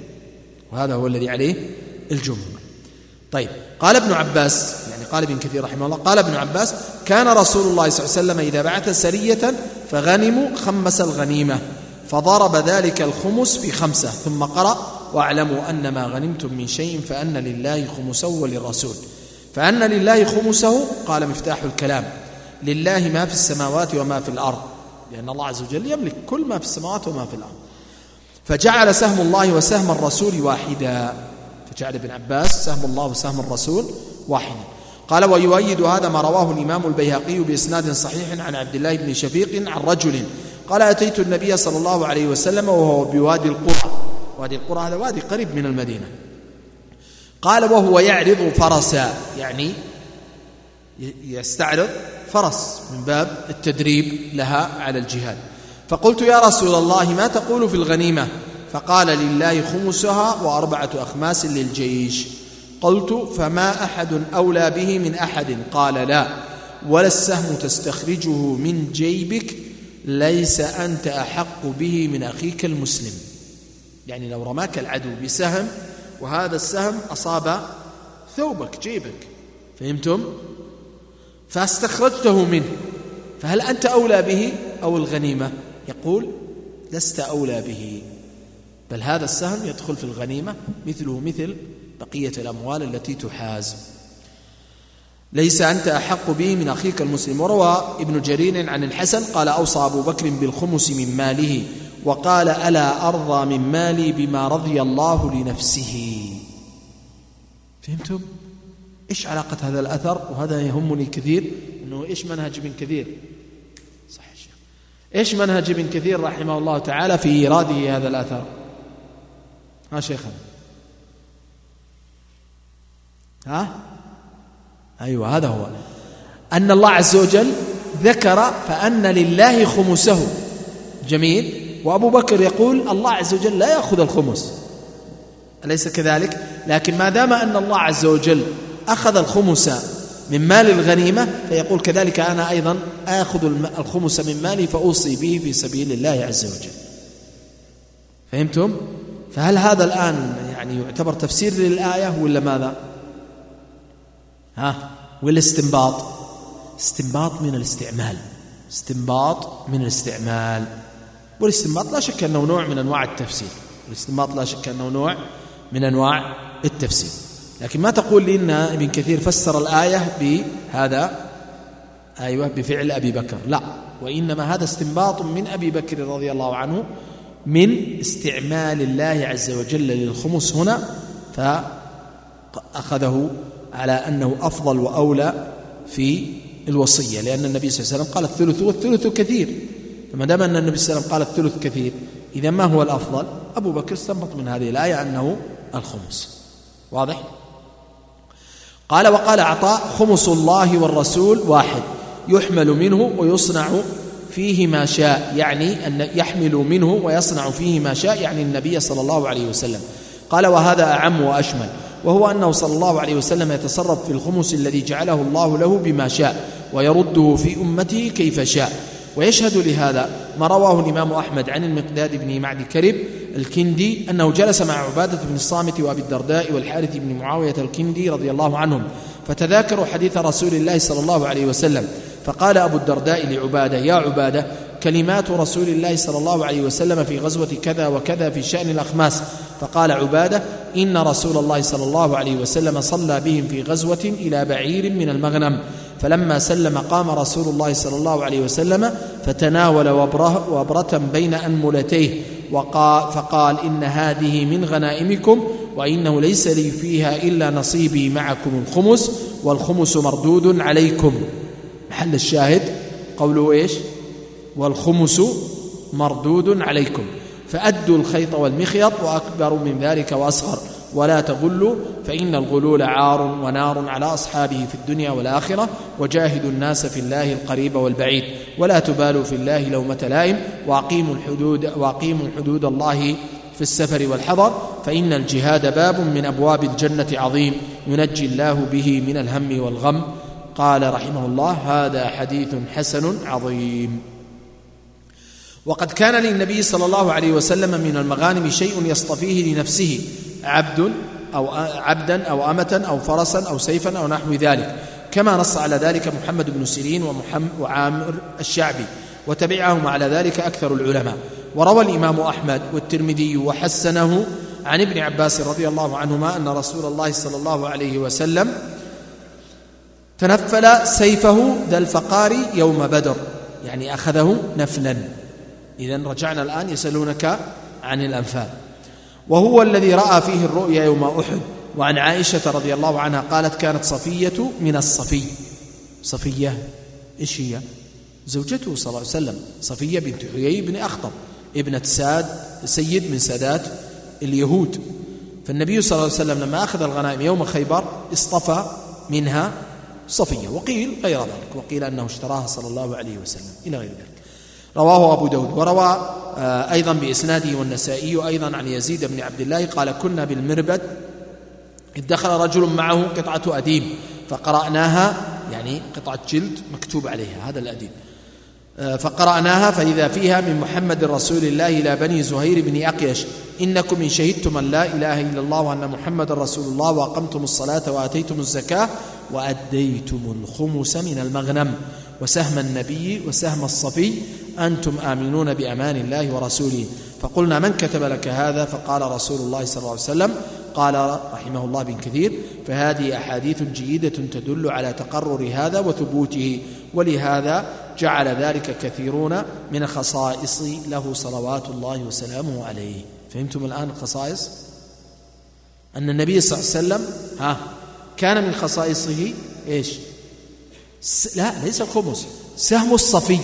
الجمهور. طيب، قال ابن عباس، يعني قال ابن كثير رحمه الله، قال ابن عباس: كان رسول الله صلى الله عليه وسلم إذا بعث سرية فغنموا خمس الغنيمة، فضرب ذلك الخمس ب5، ثم قرأ: واعلموا أن ما غنمتم من شيء فأن لله خمسه وللرسول. فأن لله خمسه قال مفتاح الكلام، لله ما في السماوات وما في الأرض، لأن الله عز وجل يملك كل ما في السماوات وما في الأرض. فجعل سهم الله وسهم الرسول واحدا، فجعل ابن عباس سهم الله وسهم الرسول واحدا. قال: ويؤيد هذا ما رواه الإمام البيهقي بإسناد صحيح عن عبد الله بن شفيق عن رجل قال: أتيت النبي صلى الله عليه وسلم وهو بوادي القرى. وادي القرى هذا وادي قريب من المدينة. قال: وهو يعرض فرسا، يعني يستعرض فرس من باب التدريب لها على الجهاد. فقلت: يا رسول الله، ما تقول في الغنيمة؟ فقال: لله خمسها و4 أخماس للجيش. قلت: فما أحد أولى به من أحد؟ قال: لا، ولا السهم تستخرجه من جيبك، ليس أنت أحق به من أخيك المسلم. يعني لو رماك العدو بسهم وهذا السهم أصاب ثوبك جيبك، فهمتم؟ فاستخرجته منه، فهل أنت أولى به أو الغنيمة؟ يقول: لست أولى به، بل هذا السهم يدخل في الغنيمة مثله مثل بقية الأموال التي تحاز. ليس أنت أحق به من أخيك المسلم. وروى ابن جرير عن الحسن قال: أوصى أبو بكر بالخمس من ماله، وقال: ألا أرضى من مالي بما رضي الله لنفسه. فهمتم؟ إيش علاقة هذا الأثر؟ وهذا يهمني كثير، أنه إيش منهج ابن كثير؟ صح يا شيخ، إيش منهج ابن كثير رحمه الله تعالى في إيراده هذا الأثر؟ ها شيخنا؟ أيوة، هذا هو، أن الله عز وجل ذكر فأن لله خمسه. جميل. وأبو بكر يقول: الله عز وجل لا يأخذ الخمس، أليس كذلك؟ لكن ما دام أن الله عز وجل أخذ الخمس من مال الغنيمة، فيقول: كذلك أنا أيضا آخذ الخمس من مالي فأوصي به في سبيل الله عز وجل. فهمتم؟ فهل هذا الآن يعني يعتبر تفسير للآية ولا ماذا؟ ولا استنباط؟ استنباط من الاستعمال. والاستنباط لا شك أنه نوع من أنواع التفسير. لكن ما تقول لي إن ابن كثير فسر الآية بهذا بفعل أبي بكر، لا، وإنما هذا استنباط من أبي بكر رضي الله عنه من استعمال الله عز وجل للخمس هنا، فأخذه على أنه أفضل وأولى في الوصية، لأن النبي صلى الله عليه وسلم قال: الثلث والثلث كثير. فما دام أن النبي صلى الله عليه وسلم قال الثلث كثير، إذا ما هو الأفضل؟ أبو بكر استنبط من هذه الآية أنه الخمس. واضح؟ قال: وقال عطاء: خمس الله والرسول واحد، يحمل منه ويصنع فيه ما شاء، يعني أن يحمل منه ويصنع فيه ما شاء، يعني النبي صلى الله عليه وسلم. قال: وهذا أعم وأشمل، وهو أنه صلى الله عليه وسلم يتصرف في الخمس الذي جعله الله له بما شاء، ويرده في أمته كيف شاء. ويشهد لهذا ما رواه الإمام أحمد عن المقداد بن معد كرب الكندي أنه جلس مع عبادة بن الصامت وأبي الدرداء والحارث بن معاوية الكندي رضي الله عنهم، فتذاكروا حديث رسول الله صلى الله عليه وسلم. فقال أبو الدرداء لعبادة: يا عبادة، كلمات رسول الله صلى الله عليه وسلم في غزوة كذا وكذا في شأن الأخماس. فقال عبادة: إن رسول الله صلى الله عليه وسلم صلى بهم في غزوة إلى بعير من المغنم، فلما سلم قام رسول الله صلى الله عليه وسلم فتناول وبرة بين أنملتيه فقال: إن هذه من غنائمكم، وإنه ليس لي فيها إلا نصيبي معكم الخمس، والخمس مردود عليكم. محل الشاهد قوله إيش؟ والخمس مردود عليكم، فأدوا الخيط والمخيط، وأكبر من ذلك وأصغر، ولا تغلوا، فإن الغلول عار ونار على أصحابه في الدنيا والآخرة، وجاهدوا الناس في الله القريب والبعيد، ولا تبالوا في الله لومة لائم، وأقيموا حدود الله في السفر والحضر، فإن الجهاد باب من أبواب الجنة عظيم ينجي الله به من الهم والغم. قال رحمه الله: هذا حديث حسن عظيم. وقد كان للنبي صلى الله عليه وسلم من المغانم شيء يصطفيه لنفسه، عبدا أو أمة أو فرسا أو سيفا أو نحو ذلك، كما نص على ذلك محمد بن سيرين وعامر الشعبي، وتبعهم على ذلك أكثر العلماء. وروى الإمام أحمد والترمذي وحسنه عن ابن عباس رضي الله عنهما أن رسول الله صلى الله عليه وسلم تنفل سيفه ذا الفقار يوم بدر، يعني أخذه نفلا. إذن رجعنا الآن يسألونك عن الأنفال، وهو الذي رأى فيه الرؤيا يوم أحد. وعن عائشة رضي الله عنها قالت: كانت صفية من الصفي. صفية إيش هي؟ زوجته صلى الله عليه وسلم، صفية بنت حيي بن أخطب، ابنة سيد من سادات اليهود. فالنبي صلى الله عليه وسلم لما أخذ الغنائم يوم خيبر اصطفى منها صفية، وقيل غير ذلك، وقيل أنه اشتراها صلى الله عليه وسلم إلى غير ذلك. رواه أبو داود. وروى أيضا بإسناده والنسائي أيضا عن يزيد بن عبد الله قال: كنا بالمربد إذ دخل رجل معه قطعة أديم فقرأناها، يعني قطعة جلد مكتوب عليها، هذا الأديم، فقرأناها فإذا فيها: من محمد رسول الله إلى بني زهير بن أقيش، إنكم إن شهدتم أن لا إله إلا الله وأن محمد رسول الله وأقمتم الصلاة وآتيتم الزكاة وأديتم الخمس من المغنم وسهم النبي وسهم الصفي أنتم آمنون بأمان الله ورسوله. فقلنا: من كتب لك هذا؟ فقال: رسول الله صلى الله عليه وسلم. قال رحمه الله بن كثير: فهذه أحاديث جيدة تدل على تقرر هذا وثبوته، ولهذا جعل ذلك كثيرون من الخصائص له صلوات الله وسلامه عليه. فهمتم الآن الخصائص؟ أن النبي صلى الله عليه وسلم كان من خصائصه إيش؟ لا، ليس الخمس، سهم الصفي،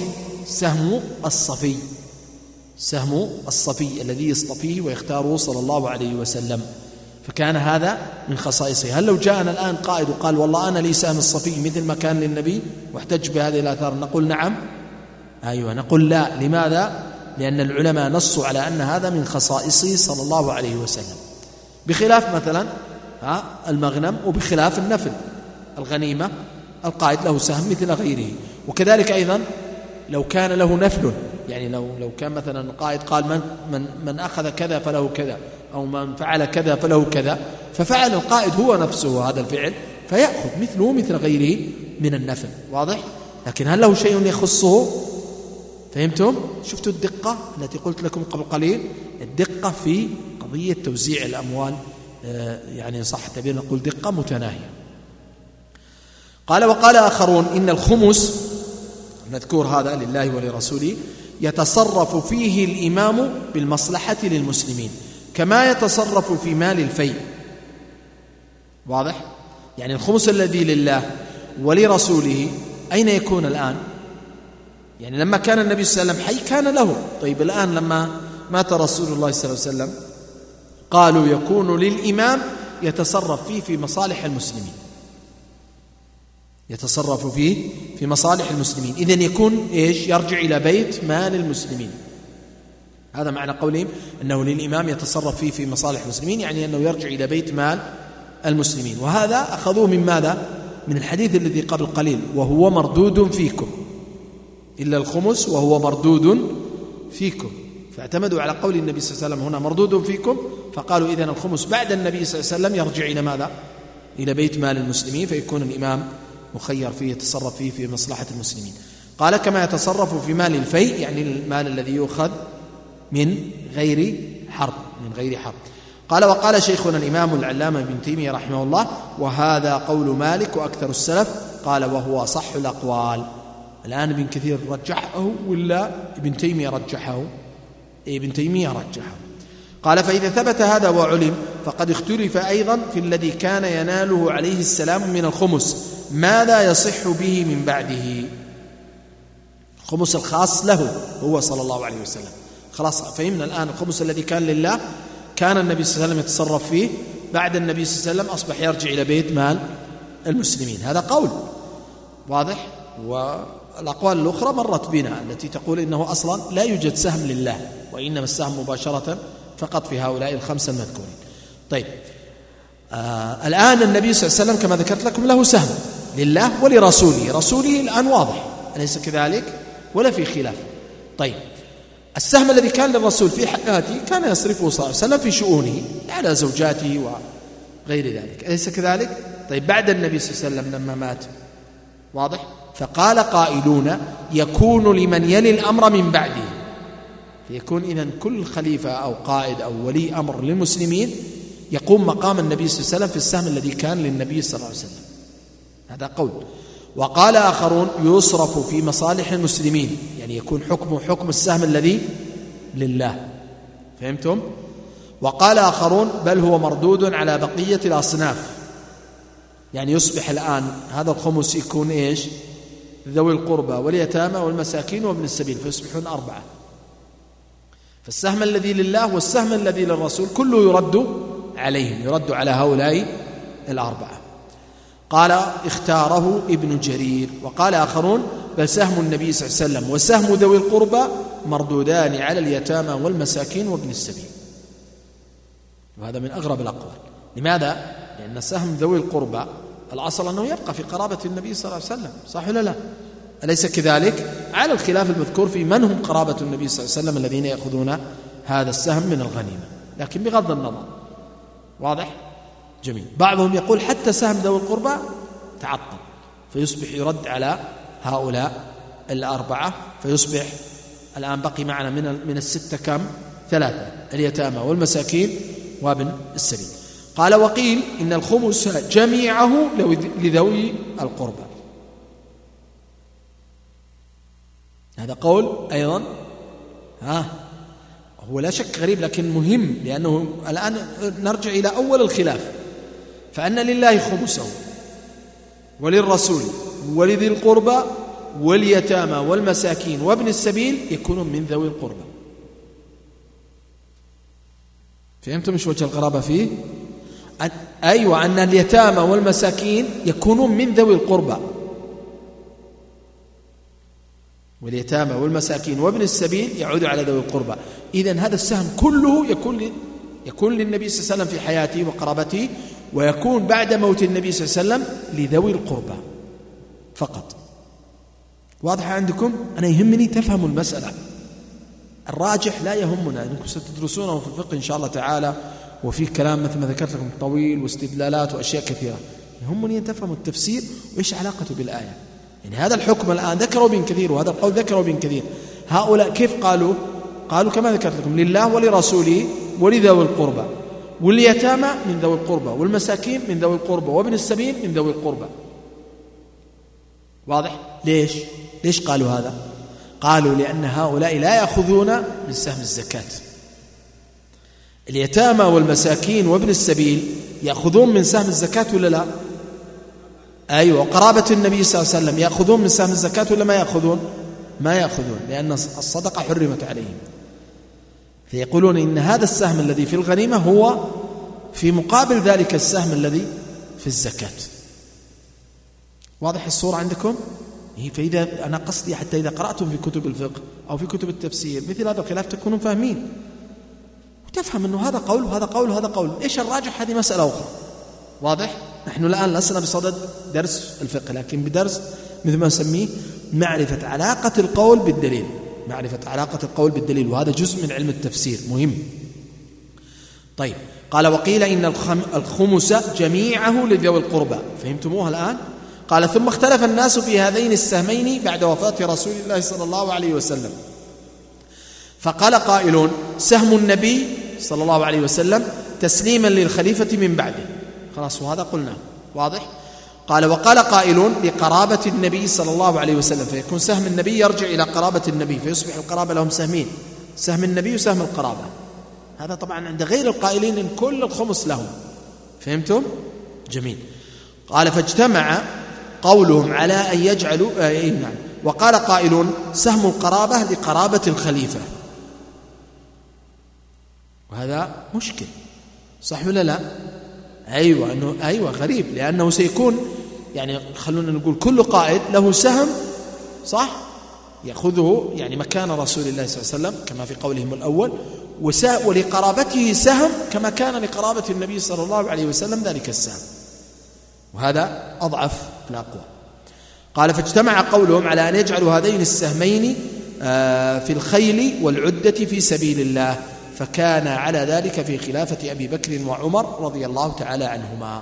سهم الصفي الذي يصطفيه ويختاره صلى الله عليه وسلم، فكان هذا من خصائصه. هل لو جاءنا الآن قائد وقال: والله أنا لي سهم الصفي مثل ما كان للنبي، واحتج بهذه الآثار، نقول نعم؟ أيوة، نقول لا. لماذا؟ لأن العلماء نصوا على أن هذا من خصائصه صلى الله عليه وسلم، بخلاف مثلا المغنم، وبخلاف النفل، الغنيمة القائد له سهم مثل غيره. وكذلك أيضا لو كان له نفل، يعني لو كان مثلا القائد قال: من أخذ كذا فله كذا، أو من فعل كذا فله كذا، ففعل القائد هو نفسه هذا الفعل، فيأخذ مثله مثل غيره من النفل. واضح؟ لكن هل له شيء يخصه؟ فهمتم؟ شفتوا الدقة التي قلت لكم قبل قليل؟ الدقة في قضية توزيع الأموال، يعني صح التعبير نقول دقة متناهية. قال: وقال آخرون: إن الخمس، نذكر هذا لله ولرسوله، يتصرف فيه الإمام بالمصلحة للمسلمين كما يتصرف في مال الفيء. واضح؟ يعني الخمس الذي لله ولرسوله أين يكون الآن؟ يعني لما كان النبي صلى الله عليه وسلم حي كان له، طيب الآن لما مات رسول الله صلى الله عليه وسلم قالوا يكون للإمام يتصرف فيه في مصالح المسلمين، يتصرف فيه في مصالح المسلمين. إذن يكون إيش؟ يرجع إلى بيت مال المسلمين. هذا معنى قولهم أنه للإمام يتصرف فيه في مصالح المسلمين، يعني أنه يرجع إلى بيت مال المسلمين. وهذا أخذوه من ماذا؟ من الحديث الذي قبل قليل: وهو مردود فيكم، إلا الخمس وهو مردود فيكم. فاعتمدوا على قول النبي صلى الله عليه وسلم هنا مردود فيكم، فقالوا إذن الخمس بعد النبي صلى الله عليه وسلم يرجع إلى ماذا؟ إلى بيت مال المسلمين، فيكون الإمام مخير فيه يتصرف فيه في مصلحة المسلمين. قال: كما يتصرف في مال الفيء، يعني المال الذي يؤخذ من غير حرب، قال: وقال شيخنا الإمام العلامة ابن تيمية رحمه الله: وهذا قول مالك وأكثر السلف. قال: وهو صح الأقوال. الآن ابن كثير رجحه ولا ابن تيمية رجحه؟ ابن تيمية رجحه. قال: فإذا ثبت هذا وعلم فقد اختلف أيضا في الذي كان يناله عليه السلام من الخمس، ماذا يصح به من بعده؟ الخمس الخاص له هو صلى الله عليه وسلم. خلاص فهمنا الآن الخمس الذي كان لله كان النبي صلى الله عليه وسلم يتصرف فيه، بعد النبي صلى الله عليه وسلم أصبح يرجع إلى بيت مال المسلمين. هذا قول واضح. والأقوال الأخرى مرت بنا التي تقول إنه أصلا لا يوجد سهم لله، وإنما السهم مباشرة فقط في هؤلاء الخمسة المذكورين. طيب الآن النبي صلى الله عليه وسلم كما ذكرت لكم له سهم لله ولرسوله، رسوله الآن واضح أليس كذلك؟ ولا في خلاف. طيب السهم الذي كان للرسول في حياته كان يصرفه صلى الله عليه وسلم في شؤونه على زوجاته وغير ذلك، أليس كذلك؟ طيب بعد النبي صلى الله عليه وسلم لما مات واضح، فقال قائلون يكون لمن يلي الأمر من بعده، فيكون إذن كل خليفة أو قائد أو ولي أمر للمسلمين يقوم مقام النبي صلى الله عليه وسلم في السهم الذي كان للنبي صلى الله عليه وسلم. هذا قول. وقال آخرون يصرف في مصالح المسلمين، يعني يكون حكمه حكم السهم الذي لله. فهمتم؟ وقال آخرون بل هو مردود على بقية الأصناف، يعني يصبح الآن هذا الخمس يكون إيش؟ ذوي القربى واليتامى والمساكين وابن السبيل، فيصبحون 4. فالسهم الذي لله والسهم الذي للرسول كله يرد عليهم، يرد على هؤلاء 4. قال اختاره ابن جرير. وقال آخرون بل سهم النبي صلى الله عليه وسلم وسهم ذوي القربى مردودان على اليتامى والمساكين وابن السبيل. وهذا من أغرب الأقوال. لماذا؟ لأن سهم ذوي القربى الأصل أنه يبقى في قرابة النبي صلى الله عليه وسلم، صح ولا لا؟ أليس كذلك؟ على الخلاف المذكور في من هم قرابة النبي صلى الله عليه وسلم الذين يأخذون هذا السهم من الغنيمة، لكن بغض النظر. واضح؟ جميل. بعضهم يقول حتى سهم ذوي القربى تعطل، فيصبح يرد على هؤلاء 4، فيصبح الآن بقي معنا من 6 كم؟ 3، اليتامى والمساكين وابن السبيل. قال وقيل إن الخمس جميعه لذوي القربى. هذا قول أيضا هو لا شك غريب لكن مهم، لأنه الآن نرجع إلى أول الخلاف، فأن لله خمسه وللرسول ولذي القربى واليتامى والمساكين وابن السبيل يكونون من ذوي القربى. فهمتم ايش وجه الغرابة فيه؟ أيوة، أن اليتامى والمساكين يكونون من ذوي القربى، واليتامى والمساكين وابن السبيل يعود على ذوي القربى. إذن هذا السهم كله يكون للنبي صلى الله عليه وسلم في حياته وقرابته، ويكون بعد موت النبي صلى الله عليه وسلم لذوي القربى فقط. واضح عندكم؟ أنا يهمني تفهموا المسألة. الراجح لا يهمنا، أنكم ستدرسونه في الفقه إن شاء الله تعالى، وفيه كلام مثل ما ذكرت لكم طويل واستدلالات وأشياء كثيرة. يهمني أن تفهموا التفسير وإيش علاقته بالآية. يعني هذا الحكم الآن ذكروا ابن كثير، وهذا القول ذكروا ابن كثير. هؤلاء كيف قالوا كما ذكرت لكم لله ولرسوله ولذوي القربى، واليتامى من ذوي القربى، والمساكين من ذوي القربى، وابن السبيل من ذوي القربى. واضح؟ ليش قالوا هذا؟ قالوا لأن هؤلاء لا يأخذون من سهم الزكاة. اليتامى والمساكين وابن السبيل يأخذون من سهم الزكاة ولا لا؟ أيوة. وقرابة النبي صلى الله عليه وسلم يأخذون من سهم الزكاة ولا ما يأخذون؟ ما يأخذون، لأن الصدقة حرمت عليهم. فيقولون إن هذا السهم الذي في الغنيمة هو في مقابل ذلك السهم الذي في الزكاة. واضح الصورة عندكم؟ فإذا أنا قصدي حتى إذا قرأتم في كتب الفقه أو في كتب التفسير مثل هذا الخلاف تكونوا فاهمين وتفهم أنه هذا قول وهذا قول وهذا قول، إيش الراجح؟ هذه مسألة أخرى. واضح؟ نحن الآن لسنا بصدد درس الفقه، لكن بدرس مثل ما نسميه معرفة علاقة القول بالدليل، معرفة علاقة القول بالدليل، وهذا جزء من علم التفسير مهم. طيب، قال وقيل إن الخمس جميعه لذوي القربى. فهمتموها الآن؟ قال ثم اختلف الناس في هذين السهمين بعد وفاة رسول الله صلى الله عليه وسلم، فقال قائلون سهم النبي صلى الله عليه وسلم تسليما للخليفة من بعده، خلاص وهذا قلنا واضح. قال وقال قائلون لقرابة النبي صلى الله عليه وسلم، فيكون سهم النبي يرجع إلى قرابة النبي، فيصبح القرابة لهم سهمين، سهم النبي وسهم القرابة. هذا طبعا عند غير القائلين إن كل الخمس لهم. فهمتم؟ جميل. قال فاجتمع قولهم على أن يجعلوا نعم. وقال قائلون سهم القرابة لقرابة الخليفة، وهذا مشكل، صح ولا لا؟ أيوة غريب، لأنه سيكون يعني خلونا نقول كل قائد له سهم، صح؟ يأخذه يعني مكان رسول الله صلى الله عليه وسلم كما في قولهم الأول، ولقرابته سهم كما كان لقرابة النبي صلى الله عليه وسلم ذلك السهم، وهذا أضعف الأقوى. قال فاجتمع قولهم على أن يجعلوا هذين السهمين في الخيل والعدة في سبيل الله، فكان على ذلك في خلافة أبي بكر وعمر رضي الله تعالى عنهما.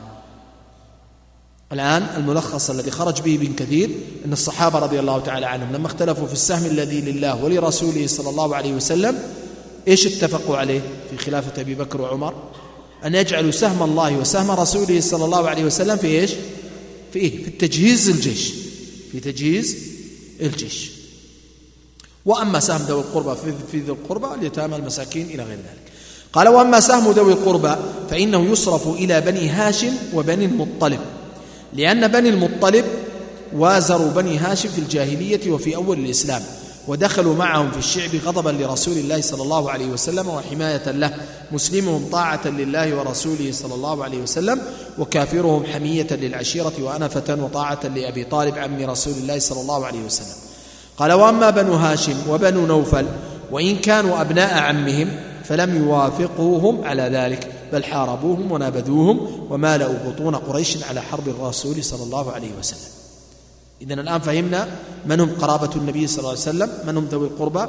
الآن الملخص الذي خرج به ابن كثير أن الصحابة رضي الله تعالى عنهم لما اختلفوا في السهم الذي لله ولرسوله صلى الله عليه وسلم إيش اتفقوا عليه في خلافة أبي بكر وعمر؟ أن يجعلوا سهم الله وسهم رسوله صلى الله عليه وسلم في إيش؟ في التجهيز الجيش، في تجهيز الجيش. وأما سهم ذوي القربى في ذوي القربى اليتامى المساكين إلى غير ذلك. قال وأما سهم ذوي القربى فإنه يصرف إلى بني هاشم وبني المطلب، لأن بني المطلب وازروا بني هاشم في الجاهلية وفي أول الإسلام، ودخلوا معهم في الشعب غضبا لرسول الله صلى الله عليه وسلم وحماية له، مسلمهم طاعة لله ورسوله صلى الله عليه وسلم، وكافرهم حمية للعشيرة وأنفة وطاعة لأبي طالب عم رسول الله صلى الله عليه وسلم. قال وأما بنو هاشم وبنو نوفل وإن كانوا أبناء عمهم فلم يوافقوهم على ذلك، بل حاربوهم ونابذوهم ومالأوا بطون قريش على حرب الرسول صلى الله عليه وسلم. إذن الآن فهمنا من هم قرابة النبي صلى الله عليه وسلم، من هم ذوي القربى،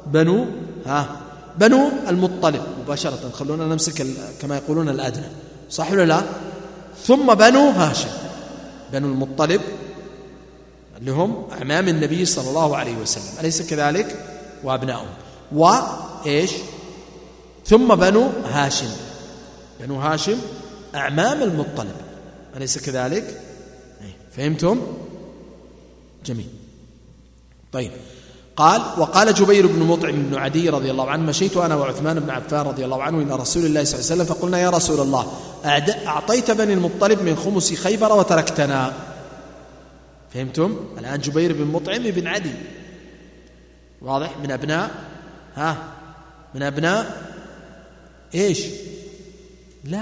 بنو المطلب مباشرة، خلونا نمسك كما يقولون الأدنى، صح ولا لا؟ ثم بنو هاشم، بنو المطلب اللي هم أعمام النبي صلى الله عليه وسلم، أليس كذلك؟ وأبنائهم، وإيش؟ ثم بنو هاشم، بنو هاشم أعمام المطلب، أليس كذلك؟ فهمتم؟ جميل. طيب قال وقال جبير بن مطعم بن عدي رضي الله عنه مشيت أنا وعثمان بن عفان رضي الله عنه إلى رسول الله صلى الله عليه وسلم فقلنا يا رسول الله أعطيت بني المطلب من خمس خيبر وتركتنا. فهمتم؟ الآن جبير بن مطعم بن عدي واضح من أبناء من أبناء إيش؟ لا،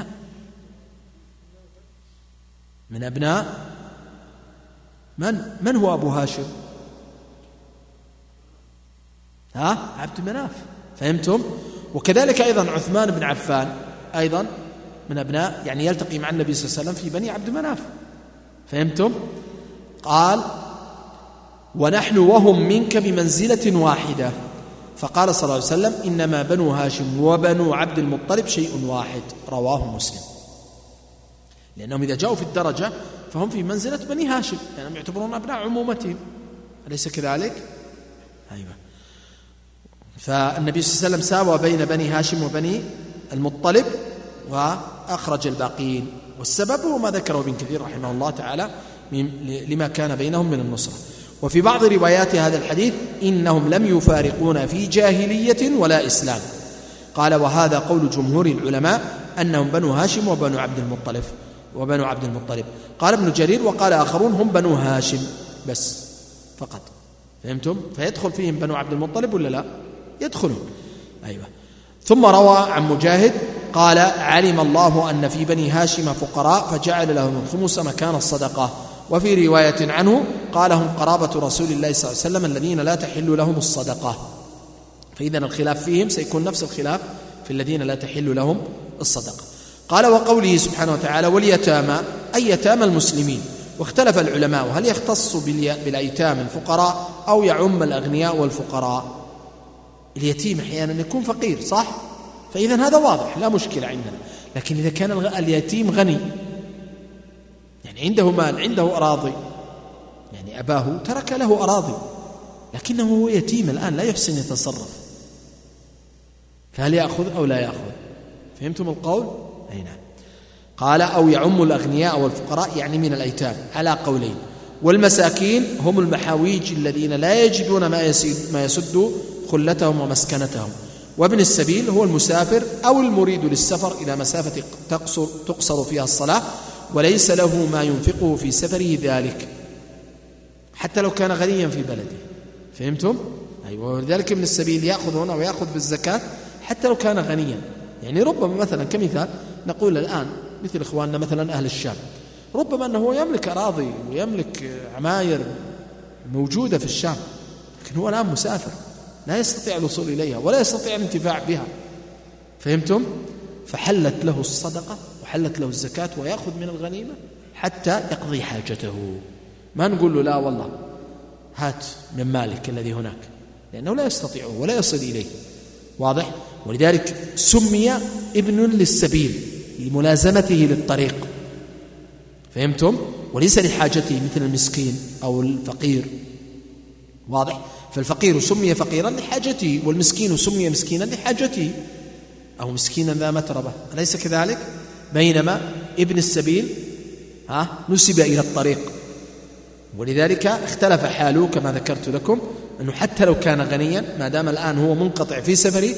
من أبناء من هو أبو هاشم؟ عبد مناف. فهمتم؟ وكذلك أيضا عثمان بن عفان أيضا من أبناء، يعني يلتقي مع النبي صلى الله عليه وسلم في بني عبد مناف. فهمتم؟ قال ونحن وهم منك بمنزلة واحدة، فقال صلى الله عليه وسلم إنما بنو هاشم وبنو عبد المطلب شيء واحد، رواه مسلم. لأنهم إذا جاءوا في الدرجة فهم في منزلة بني هاشم، لأنهم يعتبرون أبناء عمومتهم، أليس كذلك؟ أيوة. فالنبي صلى الله عليه وسلم ساوى بين بني هاشم وبني المطلب وأخرج الباقين، والسبب هو ما ذكره ابن كثير رحمه الله تعالى لما كان بينهم من النصرة. وفي بعض روايات هذا الحديث إنهم لم يفارقون في جاهلية ولا إسلام. قال وهذا قول جمهور العلماء أنهم بنو هاشم وبنو عبد المطلب. قال ابن جرير وقال آخرون هم بنو هاشم بس فقط. فهمتم؟ فيدخل فيهم بنو عبد المطلب ولا لا؟ يدخلون. أيوة. ثم روى عن مجاهد قال علم الله أن في بني هاشم فقراء فجعل لهم الخمس مكان الصدقة. وفي رواية عنه قال هم قرابة رسول الله صلى الله عليه وسلم الذين لا تحل لهم الصدقة. فإذن الخلاف فيهم سيكون نفس الخلاف في الذين لا تحل لهم الصدقة. قال وقوله سبحانه وتعالى واليتامى أي يتامى المسلمين. واختلف العلماء هل يختص بالأيتام الفقراء أو يعم الأغنياء والفقراء. اليتيم أحيانا يكون فقير صح، فإذن هذا واضح لا مشكلة عندنا. لكن إذا كان اليتيم غني، يعني عنده مال، عنده أراضي، يعني أباه ترك له أراضي لكنه هو يتيم الآن لا يحسن يتصرف، فهل يأخذ أو لا يأخذ؟ فهمتم القول؟ أي نعم. قال أو يعم الأغنياء والفقراء يعني من الأيتام على قولين. والمساكين هم المحاويج الذين لا يجدون ما يسد خلتهم ومسكنتهم. وابن السبيل هو المسافر أو المريد للسفر إلى مسافة تقصر فيها الصلاة وليس له ما ينفقه في سفره ذلك حتى لو كان غنيا في بلده. فهمتم؟ أيوة. ولذلك ابن السبيل يأخذ هنا ويأخذ في الزكاة حتى لو كان غنيا. يعني ربما مثلا كمثال نقول الآن مثل إخواننا مثلا أهل الشام، ربما أنه يملك أراضي ويملك عماير موجودة في الشام لكن هو الآن مسافر لا يستطيع الوصول إليها ولا يستطيع الانتفاع بها، فهمتم؟ فحلت له الصدقة وحلت له الزكاة ويأخذ من الغنيمة حتى يقضي حاجته. ما نقول له لا والله هات من مالك الذي هناك، لأنه لا يستطيعه ولا يصل إليه. واضح؟ ولذلك سمي ابن للسبيل لملازمته للطريق، فهمتم؟ وليس لحاجته مثل المسكين أو الفقير. واضح؟ فالفقير سمي فقيرا لحاجته، والمسكين سمي مسكينا لحاجته، أو مسكينا ذا متربة، أليس كذلك؟ بينما ابن السبيل نسب إلى الطريق، ولذلك اختلف حاله كما ذكرت لكم، أنه حتى لو كان غنيا ما دام الآن هو منقطع في سفره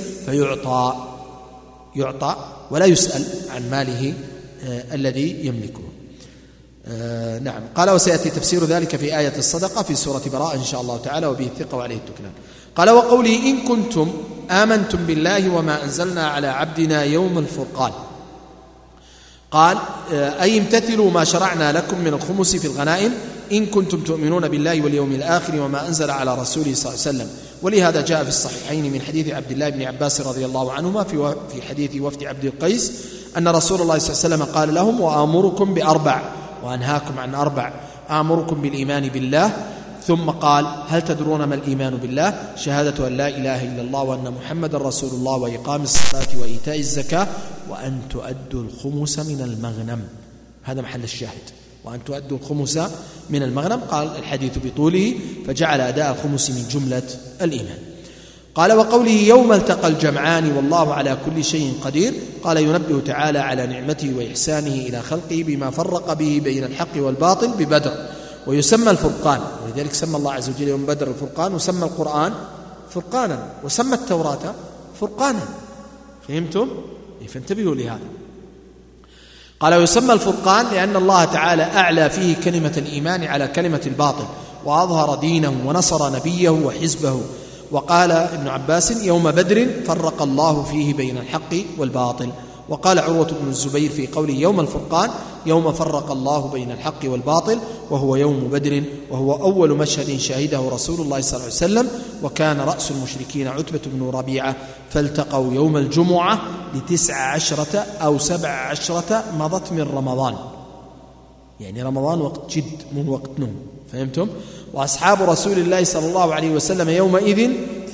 يعطى ولا يسأل عن ماله الذي يملكه. نعم. قال وسيأتي تفسير ذلك في آية الصدقة في سورة براءة إن شاء الله تعالى، وبه الثقة وعليه التكلان. قال وقوله إن كنتم آمنتم بالله وما أنزلنا على عبدنا يوم الفرقان، قال أي امتثلوا ما شرعنا لكم من الخمس في الغنائم إن كنتم تؤمنون بالله واليوم الآخر وما أنزل على رسوله صلى الله عليه وسلم. ولهذا جاء في الصحيحين من حديث عبد الله بن عباس رضي الله عنهما في حديث وفد عبد القيس أن رسول الله صلى الله عليه وسلم قال لهم وآمركم بأربع وأنهاكم عن أربع، آمركم بالإيمان بالله، ثم قال هل تدرون ما الإيمان بالله؟ شهادة أن لا إله إلا الله وأن محمد رسول الله وإقام الصلاة وإيتاء الزكاة وأن تؤدوا الخمس من المغنم. هذا محل الشاهد، وأن تؤدوا الخمس من المغنم. قال الحديث بطوله فجعل أداء الخمس من جملة الإيمان. قال وقوله يوم التقى الجمعان والله على كل شيء قدير، قال ينبه تعالى على نعمته وإحسانه إلى خلقه بما فرق به بين الحق والباطل ببدر، ويسمى الفرقان، ولذلك سمى الله عز وجل يوم بدر الفرقان، وسمى القرآن فرقانا، وسمى التوراة فرقانا. فهمتم؟ فانتبهوا لهذا. قال ويسمى الفرقان لأن الله تعالى أعلى فيه كلمة الإيمان على كلمة الباطل، وأظهر دينه ونصر نبيه وحزبه. وقال ابن عباس يوم بدر فرق الله فيه بين الحق والباطل. وقال عروة بن الزبير في قوله يوم الفرقان يوم فرق الله بين الحق والباطل، وهو يوم بدر، وهو أول مشهد شهده رسول الله صلى الله عليه وسلم، وكان رأس المشركين عتبة بن ربيعة، فالتقوا يوم الجمعة ل19 أو 17 مضت من رمضان، يعني رمضان وقت جد مو وقت نوم، فهمتم؟ وأصحاب رسول الله صلى الله عليه وسلم يومئذ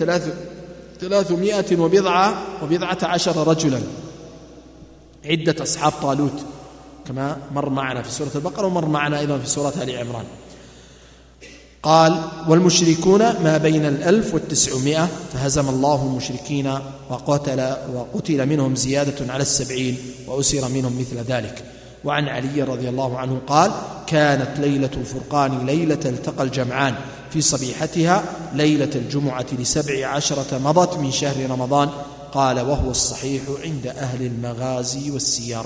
310 رجلا، عدة أصحاب طالوت كما مر معنا في سورة البقرة ومر معنا أيضا في سورة آل عمران. قال والمشركون ما بين 1900 فهزم الله المشركين وقتل منهم زيادة على 70 وأسر منهم مثل ذلك. وعن علي رضي الله عنه قال كانت ليلة الفرقان ليلة التقى الجمعان في صبيحتها ليلة الجمعة ل17 مضت من شهر رمضان. قال وهو الصحيح عند أهل المغازي والسير.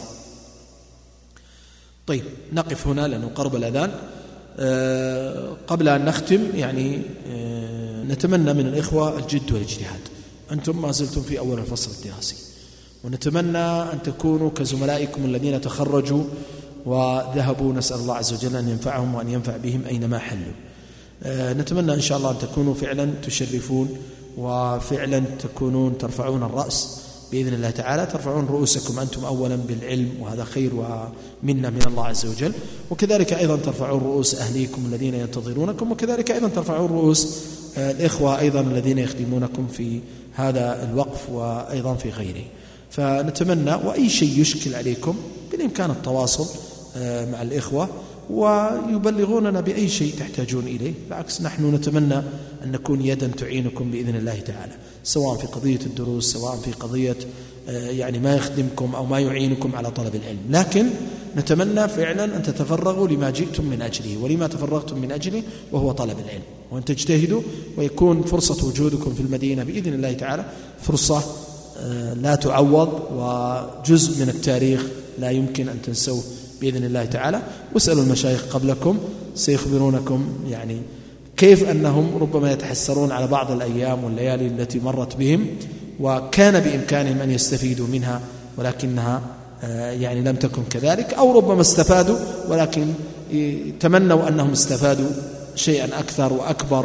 طيب نقف هنا لأنه قرب الأذان. قبل أن نختم يعني نتمنى من الإخوة الجد والاجتهاد، أنتم ما زلتم في أول الفصل الدراسي، ونتمنى أن تكونوا كزملائكم الذين تخرجوا وذهبوا، نسأل الله عز وجل أن ينفعهم وأن ينفع بهم أينما حلوا. نتمنى إن شاء الله أن تكونوا فعلا تشرفون وفعلا تكونون ترفعون الرأس بإذن الله تعالى، ترفعون رؤوسكم أنتم أولا بالعلم، وهذا خير ومنة من الله عز وجل، وكذلك أيضا ترفعون رؤوس أهليكم الذين ينتظرونكم، وكذلك أيضا ترفعون رؤوس الإخوة أيضا الذين يخدمونكم في هذا الوقف وأيضا في غيره. فنتمنى وأي شيء يشكل عليكم بالإمكان التواصل مع الإخوة ويبلغوننا بأي شيء تحتاجون إليه. بالعكس نحن نتمنى أن نكون يدا تعينكم بإذن الله تعالى، سواء في قضية الدروس، سواء في قضية يعني ما يخدمكم أو ما يعينكم على طلب العلم، لكن نتمنى فعلا أن تتفرغوا لما جئتم من أجله ولما تفرغتم من أجله، وهو طلب العلم، وأن تجتهدوا ويكون فرصة وجودكم في المدينة بإذن الله تعالى فرصة لا تعوض، وجزء من التاريخ لا يمكن أن تنسوه بإذن الله تعالى. واسألوا المشايخ قبلكم سيخبرونكم يعني كيف أنهم ربما يتحسرون على بعض الأيام والليالي التي مرت بهم وكان بإمكانهم أن يستفيدوا منها، ولكنها يعني لم تكن كذلك، أو ربما استفادوا ولكن تمنوا أنهم استفادوا شيئا أكثر وأكبر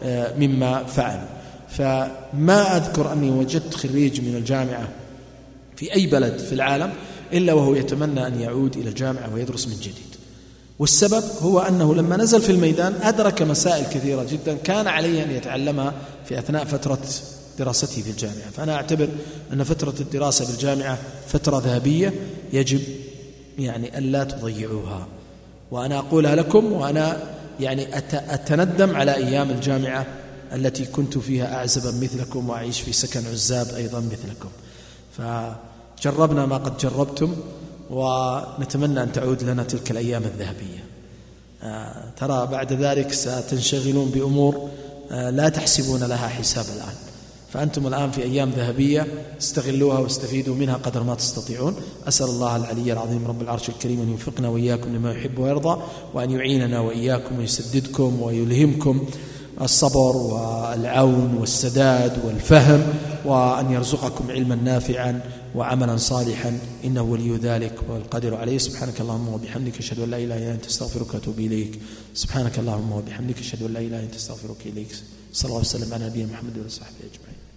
مما فعلوا. فما أذكر أني وجدت خريج من الجامعة في أي بلد في العالم إلا وهو يتمنى أن يعود إلى الجامعة ويدرس من جديد. والسبب هو أنه لما نزل في الميدان أدرك مسائل كثيرة جدا كان عليه أن يتعلمها في أثناء فترة دراسته في الجامعة. فأنا أعتبر أن فترة الدراسة بالجامعة فترة ذهبية يجب ألا تضيعوها. وأنا أقولها لكم وأنا أتندم على أيام الجامعة التي كنت فيها أعزبا مثلكم وأعيش في سكن عزاب أيضا مثلكم. فجربنا ما قد جربتم ونتمنى أن تعود لنا تلك الأيام الذهبية. ترى بعد ذلك ستنشغلون بأمور لا تحسبون لها حساب الآن. فأنتم الآن في أيام ذهبية استغلوها واستفيدوا منها قدر ما تستطيعون. أسأل الله العلي العظيم رب العرش الكريم أن يوفقنا وإياكم لما يحب ويرضى، وأن يعيننا وإياكم ويسددكم ويلهمكم الصبر والعون والسداد والفهم، وأن يرزقكم علما نافعا وعملا صالحا، إنه ولي ذلك والقادر عليه. سبحانك اللهم وبحمدك أشهد أن لا إله إلا أنت أستغفرك وأتوب إليك. سبحانك اللهم وبحمدك أشهد أن لا إله إلا أنت أستغفرك إليك. صلى الله وسلم على نبينا محمد وعلى آله وصحبه أجمعين.